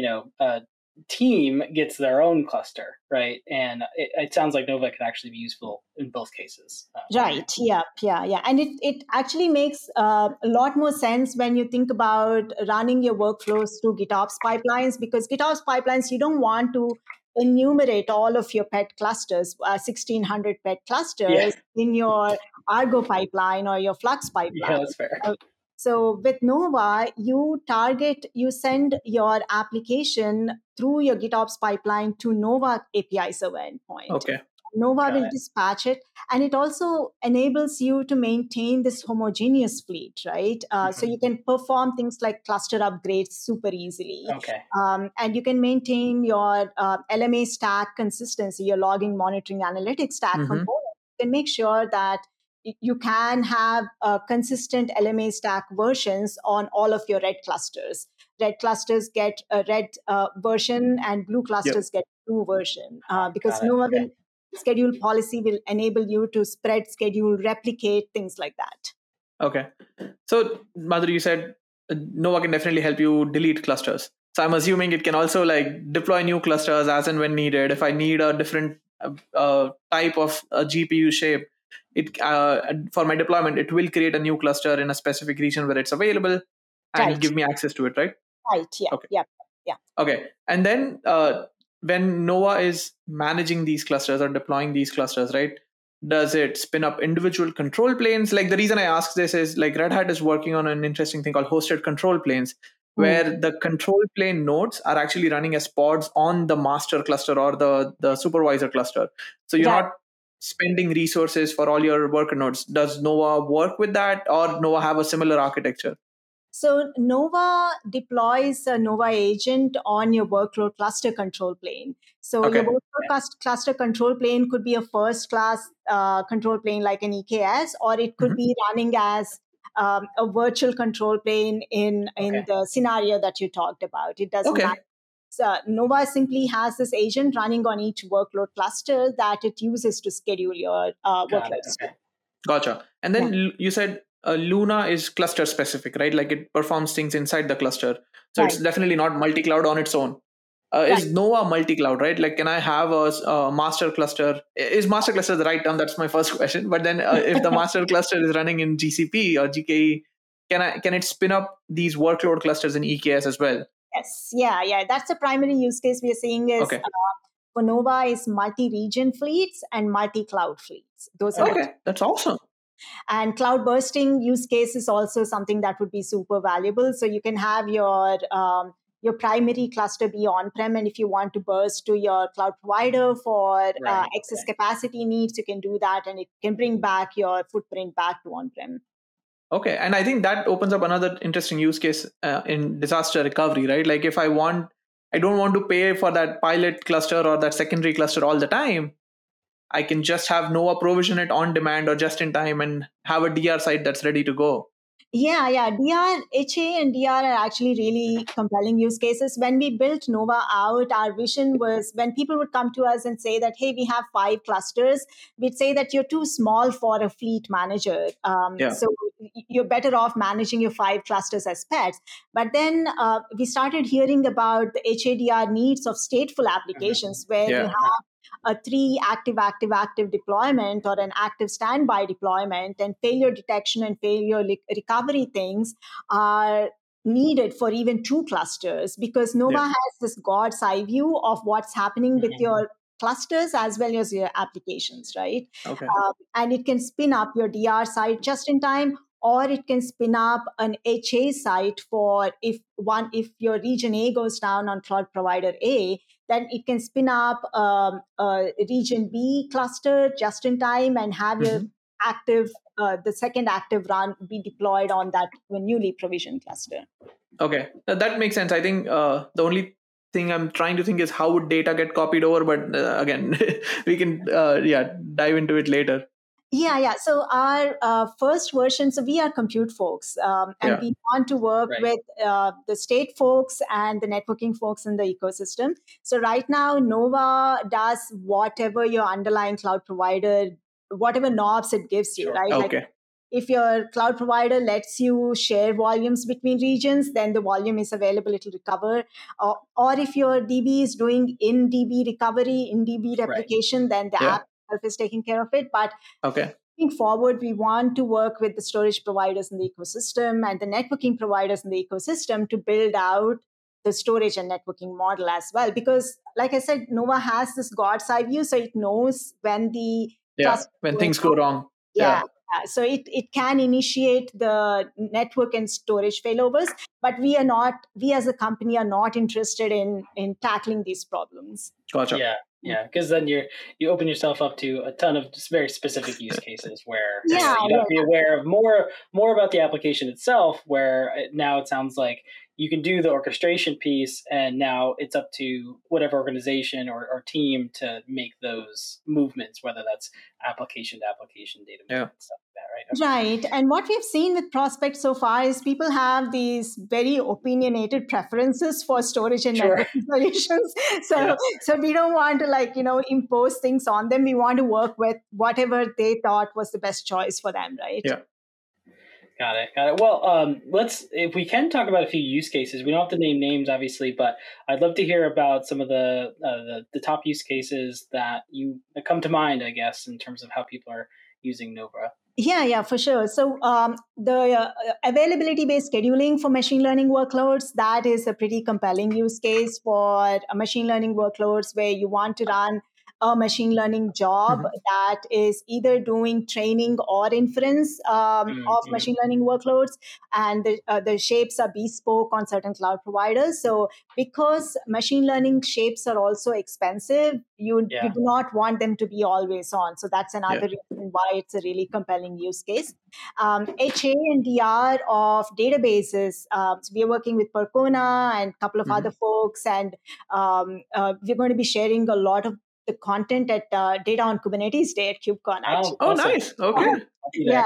S5: team gets their own cluster, right? And it sounds like Nova can actually be useful in both cases.
S4: Right. Yeah. And it actually makes a lot more sense when you think about running your workflows through GitOps pipelines, because GitOps pipelines, you don't want to enumerate all of your pet clusters, 1,600 pet clusters in your Argo pipeline or your Flux pipeline.
S5: Yeah, that's fair.
S4: So with Nova, you send your application through your GitOps pipeline to Nova API server endpoint. Nova will dispatch it, and it also enables you to maintain this homogeneous fleet, right? So you can perform things like cluster upgrades super easily. And you can maintain your LMA stack consistency, your logging, monitoring, analytics stack component. You can make sure that you can have consistent LMA stack versions on all of your red clusters. Red clusters get a red version and blue clusters get blue version because Nova will schedule policy will enable you to spread, schedule, replicate, things like that.
S2: So Madhuri, you said Nova can definitely help you delete clusters. So I'm assuming it can also like deploy new clusters as and when needed. If I need a different type of GPU shape, it for my deployment, it will create a new cluster in a specific region where it's available and give me access to it, right? Okay. And then when Nova is managing these clusters or deploying these clusters, right, does it spin up individual control planes? Like the reason I ask this is like Red Hat is working on an interesting thing called hosted control planes, where the control plane nodes are actually running as pods on the master cluster or the supervisor cluster. So you're not spending resources for all your worker nodes. Does Nova work with that, or Nova have a similar architecture?
S4: So Nova deploys a Nova agent on your workload cluster control plane. So your workload cluster control plane could be a first class control plane like an EKS, or it could be running as a virtual control plane in the scenario that you talked about. It doesn't matter. So Nova simply has this agent running on each workload cluster that it uses to schedule your workloads.
S2: Gotcha. And then you said Luna is cluster specific, right? Like it performs things inside the cluster. So it's definitely not multi-cloud on its own. Is Nova multi-cloud, right? Like, can I have a master cluster? Is master cluster the right term? That's my first question. But then if the master cluster is running in GCP or GKE, can it spin up these workload clusters in EKS as well?
S4: Yes. Yeah. That's the primary use case we are seeing is for Nova is multi-region fleets and multi-cloud fleets. Those are
S2: that's awesome.
S4: And cloud bursting use case is also something that would be super valuable. So you can have your primary cluster be on-prem, and if you want to burst to your cloud provider for excess capacity needs, you can do that, and it can bring back your footprint back to on-prem.
S2: Okay, and I think that opens up another interesting use case in disaster recovery, right? Like if I don't want to pay for that pilot cluster or that secondary cluster all the time, I can just have Nova provision it on demand or just in time and have a DR site that's ready to go.
S4: Yeah. DR, HA and DR are actually really compelling use cases. When we built Nova out, our vision was when people would come to us and say that, hey, we have 5 clusters, we'd say that you're too small for a fleet manager. So you're better off managing your 5 clusters as pets. But then we started hearing about the HADR needs of stateful applications where you have a 3 active deployment or an active standby deployment, and failure detection and failure recovery things are needed for even 2 clusters, because Nova has this God's eye view of what's happening with your clusters as well as your applications, right? And it can spin up your DR site just in time, or it can spin up an HA site for if your region A goes down on cloud provider A, then it can spin up a region B cluster just in time and have your the second active run be deployed on that newly provisioned cluster.
S2: Okay, that makes sense. I think the only thing I'm trying to think is how would data get copied over, but again, we can dive into it later.
S4: Yeah. So our first version, so we are compute folks, and we want to work with the state folks and the networking folks in the ecosystem. So right now, Nova does whatever your underlying cloud provider, whatever knobs it gives you, right?
S2: Okay.
S4: If your cloud provider lets you share volumes between regions, then the volume is available, it'll recover. Or if your DB is doing in DB recovery, in DB replication, then the app is taking care of it. But moving forward, we want to work with the storage providers in the ecosystem and the networking providers in the ecosystem to build out the storage and networking model as well. Because like I said, Nova has this God's eye view, so it knows when
S2: when things go wrong.
S4: So it can initiate the network and storage failovers, but we as a company are not interested in tackling these problems.
S2: Gotcha.
S5: Yeah, because then you open yourself up to a ton of just very specific use cases where you have to be aware of more about the application itself, where now it sounds like you can do the orchestration piece, and now it's up to whatever organization or team to make those movements, whether that's application to application data movement, stuff like that, right?
S4: Right. And what we've seen with prospects so far is people have these very opinionated preferences for storage and networking solutions. So we don't want to impose things on them. We want to work with whatever they thought was the best choice for them, right?
S2: Yeah.
S5: Got it. Well, if we can talk about a few use cases. We don't have to name names, obviously, but I'd love to hear about some of the top use cases that come to mind, I guess, in terms of how people are using Nova.
S4: Yeah, for sure. So the availability-based scheduling for machine learning workloads, that is a pretty compelling use case for machine learning workloads where you want to run a machine learning job that is either doing training or inference of machine learning workloads, and the shapes are bespoke on certain cloud providers. So because machine learning shapes are also expensive, you do not want them to be always on. So that's another reason why it's a really compelling use case. HA and DR of databases. So we are working with Percona and a couple of other folks, and we're going to be sharing a lot of the content at Data on Kubernetes Day at KubeCon. Actually.
S2: Oh, nice. Okay.
S4: Yeah.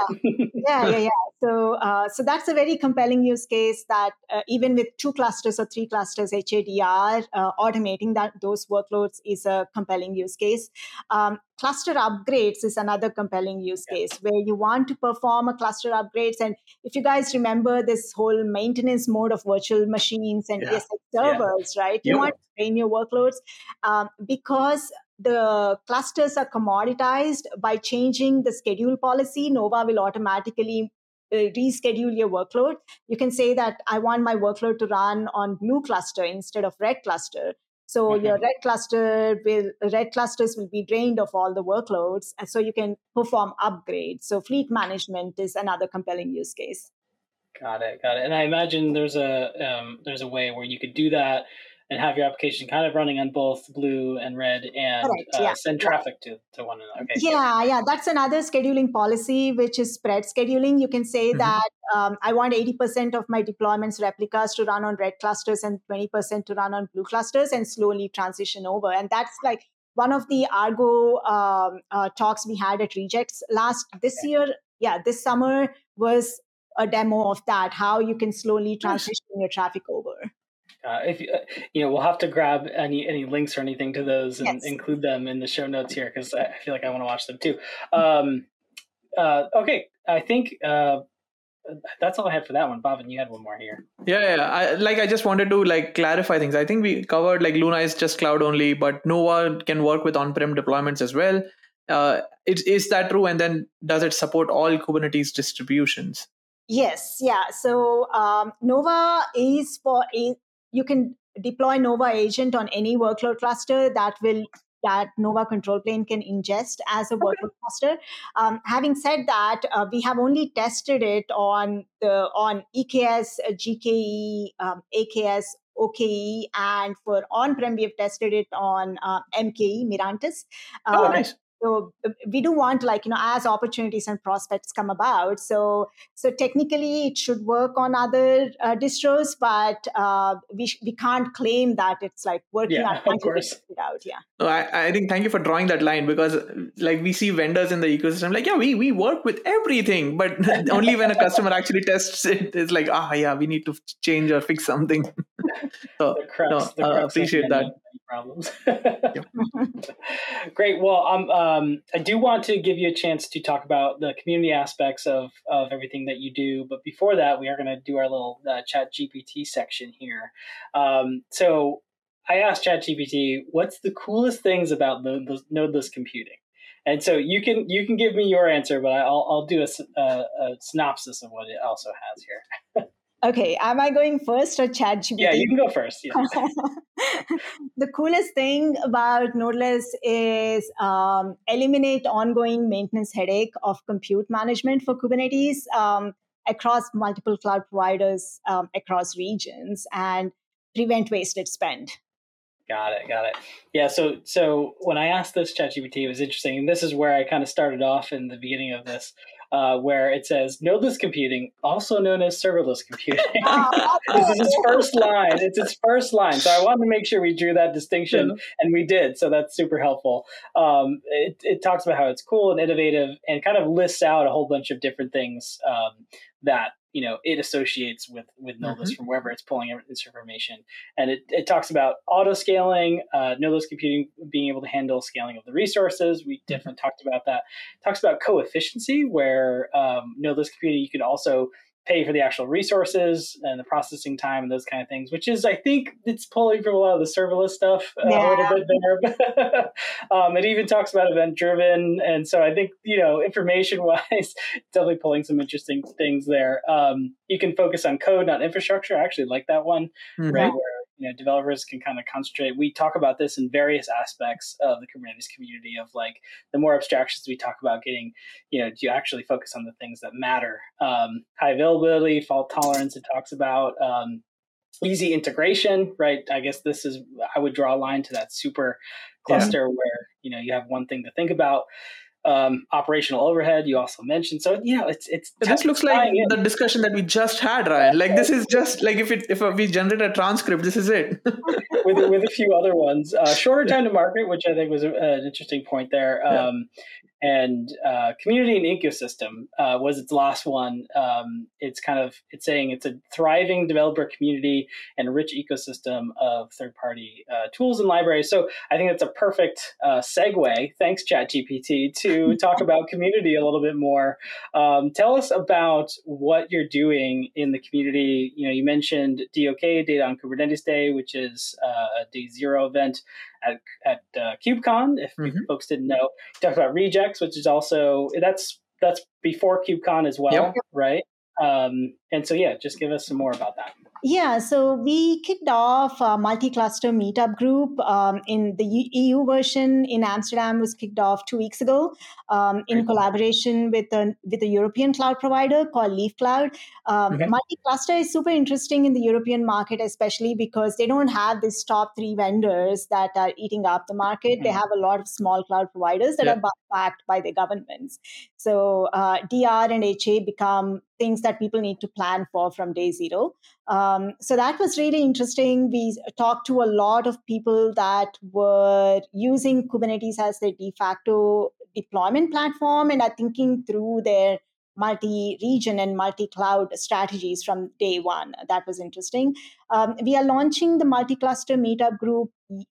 S4: So that's a very compelling use case that even with 2 clusters or 3 clusters HADR, automating those workloads is a compelling use case. Cluster upgrades is another compelling use case where you want to perform a cluster upgrades. And if you guys remember this whole maintenance mode of virtual machines and ESX servers, right? You want to train your workloads because the clusters are commoditized. By changing the schedule policy, Nova will automatically reschedule your workload. You can say that I want my workload to run on blue cluster instead of red cluster. So your red clusters will be drained of all the workloads, and so you can perform upgrades. So fleet management is another compelling use case.
S5: Got it. And I imagine there's a way where you could do that and have your application kind of running on both blue and red and send traffic to one another. Okay.
S4: Yeah. That's another scheduling policy, which is spread scheduling. You can say that I want 80% of my deployments replicas to run on red clusters and 20% to run on blue clusters and slowly transition over. And that's like one of the Argo talks we had at Rejects this year. Yeah, this summer was a demo of that, how you can slowly transition your traffic over.
S5: If we'll have to grab any links or anything to those and include them in the show notes here, because I feel like I want to watch them too. Okay, I think that's all I had for that one. Bhavin, you had one more here.
S2: I just wanted to clarify things. I think we covered Luna is just cloud only, but Nova can work with on-prem deployments as well. Is that true? And then does it support all Kubernetes distributions?
S4: Yes. Yeah. So Nova is you can deploy Nova Agent on any workload cluster that Nova control plane can ingest as a workload cluster. Having said that, we have only tested it on EKS, GKE, AKS, OKE, and for on-prem, we have tested it on MKE, Mirantis.
S2: Nice.
S4: So we do want, as opportunities and prospects come about. So technically, it should work on other distros, but we can't claim that it's working on
S5: of course.
S4: It out. Yeah.
S2: No, I think thank you for drawing that line, because we see vendors in the ecosystem we work with everything, but only when a customer actually tests it, it's we need to change or fix something. So
S5: the
S2: appreciate that.
S5: Problems. Great. Well, I do want to give you a chance to talk about the community aspects of everything that you do. But before that, we are going to do our little ChatGPT section here. So I asked ChatGPT, what's the coolest things about nodeless computing? And so you can give me your answer, but I'll do a synopsis of what it also has here.
S4: Okay, am I going first or ChatGPT?
S5: Yeah, you can go first. Yeah.
S4: The coolest thing about Nodeless is eliminate ongoing maintenance headache of compute management for Kubernetes across multiple cloud providers across regions, and prevent wasted spend.
S5: Got it. Yeah, so when I asked this ChatGPT, it was interesting. And this is where I kind of started off in the beginning of this, where it says nodeless computing, also known as serverless computing. This is its first line. It's its first line. So I wanted to make sure we drew that distinction, and we did. So that's super helpful. It talks about how it's cool and innovative, and kind of lists out a whole bunch of different things that it associates with nodeless from wherever it's pulling its information. And it talks about auto scaling, nodeless computing being able to handle scaling of the resources. We definitely talked about that. It talks about co-efficiency, where nodeless computing, you can also pay for the actual resources and the processing time and those kind of things, which is, I think it's pulling from a lot of the serverless stuff a little bit there. It even talks about event driven. And so I think, information wise, definitely pulling some interesting things there. You can focus on code, not infrastructure. I actually like that one, right? Where developers can kind of concentrate. We talk about this in various aspects of the Kubernetes community of like the more abstractions we talk about getting, do you actually focus on the things that matter? High availability, fault tolerance, it talks about easy integration, right? I guess I would draw a line to that super cluster where, you have one thing to think about. Operational overhead you also mentioned, so it's
S2: this looks like the discussion that we just had, Ryan. Like this is just like if we generate a transcript, this is it.
S5: with a few other ones. Shorter time to market, which I think was an interesting point there. And community and ecosystem was its last one. It's saying it's a thriving developer community and a rich ecosystem of third-party tools and libraries. So I think that's a perfect segue. Thanks, ChatGPT, to talk about community a little bit more. Tell us about what you're doing in the community. You mentioned DOK, Data on Kubernetes Day, which is a day zero event at KubeCon, if folks didn't know. You talked about Regex, which is also that's before KubeCon as well, right? And so just give us some more about that.
S4: Yeah, so we kicked off a multi-cluster meetup group in the EU version in Amsterdam was kicked off 2 weeks ago in collaboration with a European cloud provider called Leaf Cloud. Multi-cluster is super interesting in the European market, especially because they don't have these top 3 vendors that are eating up the market. They have a lot of small cloud providers that are backed by their governments. So DR and HA become things that people need to plan for from day zero. So that was really interesting. We talked to a lot of people that were using Kubernetes as their de facto deployment platform and are thinking through their multi-region and multi-cloud strategies from day one. That was interesting. We are launching the multi-cluster meetup group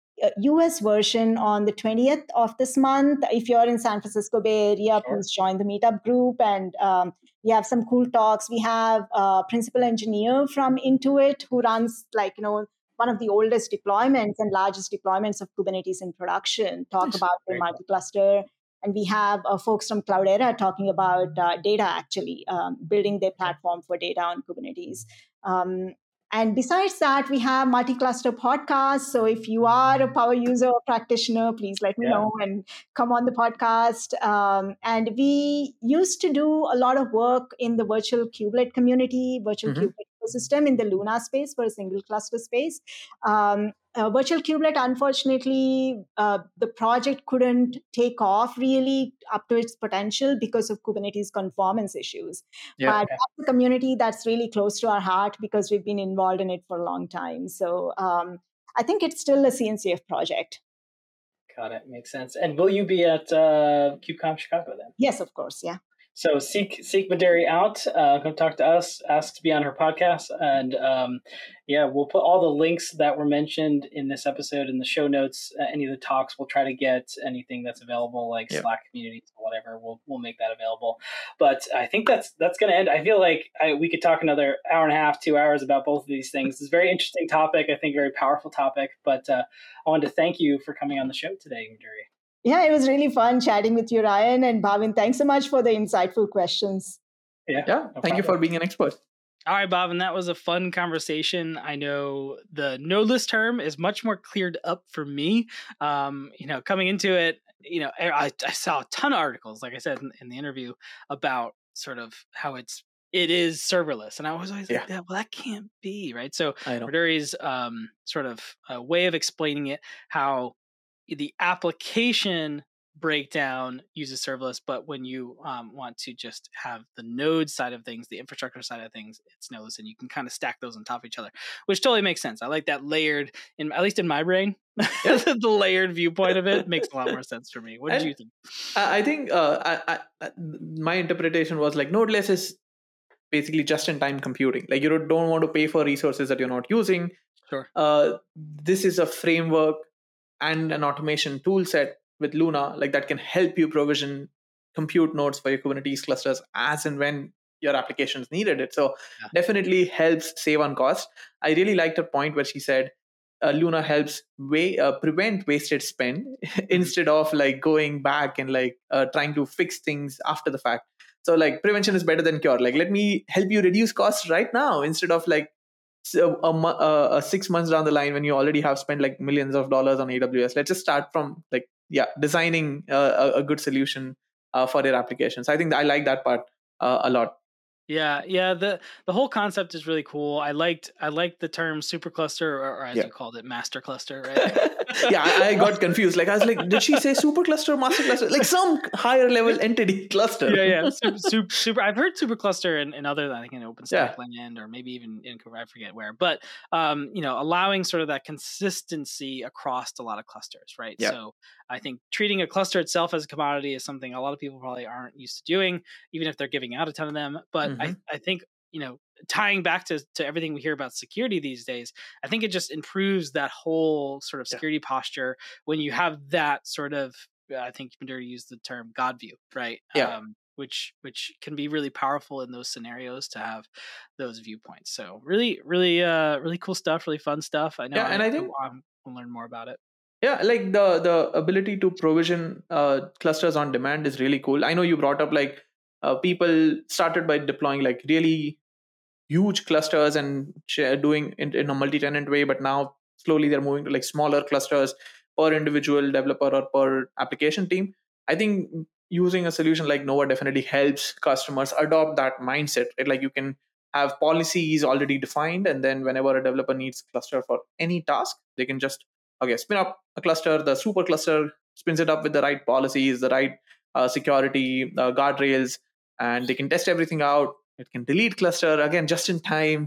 S4: US version on the 20th of this month. If you're in San Francisco Bay Area, please join the meetup group. And we have some cool talks. We have a principal engineer from Intuit who runs one of the oldest deployments and largest deployments of Kubernetes in production, talk about the multi-cluster. And we have folks from Cloudera talking about data, actually, building their platform for data on Kubernetes. And besides that, we have multi-cluster podcasts. So if you are a power user or practitioner, please let me know and come on the podcast. And we used to do a lot of work in the virtual kubelet community, virtual kubelet ecosystem in the Luna space for a single cluster space. Virtual kubelet, unfortunately, the project couldn't take off really up to its potential because of Kubernetes conformance issues. But that's a community that's really close to our heart because we've been involved in it for a long time. So I think it's still a CNCF project.
S5: Got it. Makes sense. And will you be at KubeCon Chicago then?
S4: Yes, of course. Yeah.
S5: So seek Madari out, come talk to us, ask to be on her podcast. And we'll put all the links that were mentioned in this episode in the show notes. Any of the talks, we'll try to get anything that's available, like Slack communities or whatever, we'll make that available. But I think that's going to end. I feel like we could talk another hour and a half, 2 hours about both of these things. It's a very interesting topic, I think very powerful topic. But I wanted to thank you for coming on the show today, Madari.
S4: Yeah, it was really fun chatting with you, Ryan, and Bhavin. Thanks so much for the insightful questions.
S2: Thank you for being an expert.
S1: All right, Bhavin, that was a fun conversation. I know the nodeless term is much more cleared up for me. Coming into it, I saw a ton of articles, like I said in the interview, about sort of how it is serverless. And I was always like, well, that can't be, right? So Madari's sort of a way of explaining it, how the application breakdown uses serverless, but when you want to just have the node side of things, the infrastructure side of things, it's nodeless, and you can kind of stack those on top of each other, which totally makes sense. I like that layered, at least in my brain, the layered viewpoint of it makes a lot more sense for me. What did you think?
S2: I think my interpretation was like nodeless is basically just-in-time computing. Like you don't want to pay for resources that you're not using.
S1: Sure.
S2: This is a framework and an automation tool set with Luna, like that can help you provision compute nodes for your Kubernetes clusters as and when your applications needed it. So definitely helps save on cost. I really liked her point where she said Luna helps prevent wasted spend instead of like going back and like trying to fix things after the fact. So like prevention is better than cure. Like let me help you reduce costs right now instead of like 6 months down the line, when you already have spent like millions of dollars on AWS, let's just start from like designing a good solution for your applications. I think I like that part a lot.
S1: Yeah. The whole concept is really cool. I liked the term supercluster, or as you called it, master cluster, right?
S2: Yeah, I got confused. Like I was like, did she say supercluster, master cluster? Like some higher level entity cluster.
S1: Yeah. Super. I've heard supercluster in other, I think in OpenStack land, or maybe even in, I forget where. But allowing sort of that consistency across a lot of clusters, right?
S2: Yeah.
S1: So I think treating a cluster itself as a commodity is something a lot of people probably aren't used to doing, even if they're giving out a ton of them. But I think, tying back to everything we hear about security these days, I think it just improves that whole sort of security posture when you have that sort of, I think Madhuri used the term God view, right?
S2: Yeah.
S1: Which can be really powerful in those scenarios to have those viewpoints. So really, really, really cool stuff, really fun stuff. I know.
S2: Yeah, and I think
S1: we'll learn more about it.
S2: Yeah, like the ability to provision clusters on demand is really cool. I know you brought up like people started by deploying like really huge clusters and doing in a multi-tenant way, but now slowly they're moving to like smaller clusters per individual developer or per application team. I think using a solution like Nova definitely helps customers adopt that mindset. Right? Like you can have policies already defined, and then whenever a developer needs cluster for any task, they can just spin up a cluster. The super cluster spins it up with the right policies, the right security guardrails, and they can test everything out. It can delete cluster again just in time,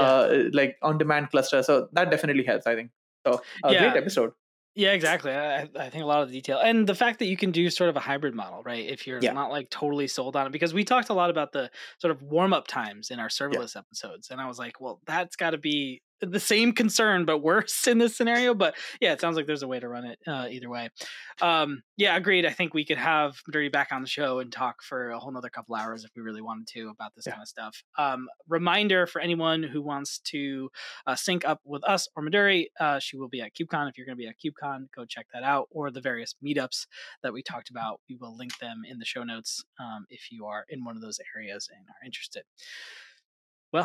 S2: like on demand cluster. So that definitely helps, I think. So great episode.
S1: Yeah, exactly. I think a lot of the detail, and the fact that you can do sort of a hybrid model, right? If you're not like totally sold on it, because we talked a lot about the sort of warm up times in our serverless episodes, and I was like, well, that's got to be the same concern but worse in this scenario. But yeah, it sounds like there's a way to run it either way. Agreed. I think we could have Madhuri back on the show and talk for a whole nother couple hours if we really wanted to about this kind of stuff. Reminder for anyone who wants to sync up with us or Madhuri, she will be at KubeCon. If you're going to be at KubeCon, go check that out, or the various meetups that we talked about. We will link them in the show notes if you are in one of those areas and are interested. Well,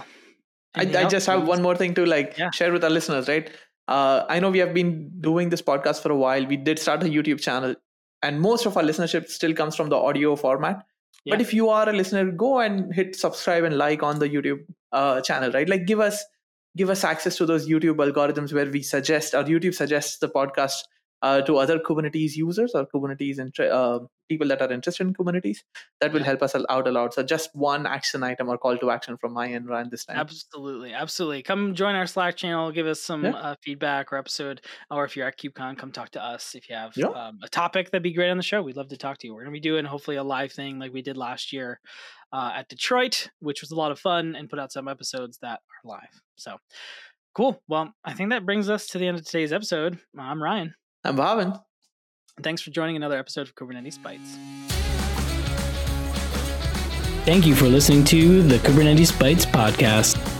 S2: I just have one more thing to share with our listeners, right? I know we have been doing this podcast for a while. We did start a YouTube channel, and most of our listenership still comes from the audio format. Yeah. But if you are a listener, go and hit subscribe and like on the YouTube channel, right? Like give us access to those YouTube algorithms where we suggest, or YouTube suggests the podcast to other Kubernetes users or Kubernetes and people that are interested in Kubernetes. That will help us out a lot. So just one action item or call to action from my end, Ryan, this time.
S1: Absolutely. Come join our Slack channel, give us some feedback or episode, or if you're at KubeCon, come talk to us. If you have a topic that'd be great on the show, we'd love to talk to you. We're going to be doing hopefully a live thing like we did last year at Detroit, which was a lot of fun, and put out some episodes that are live. So cool. Well, I think that brings us to the end of today's episode. I'm Ryan.
S2: I'm Bhavan.
S1: Thanks for joining another episode of Kubernetes Bytes. Thank you for listening to the Kubernetes Bytes podcast.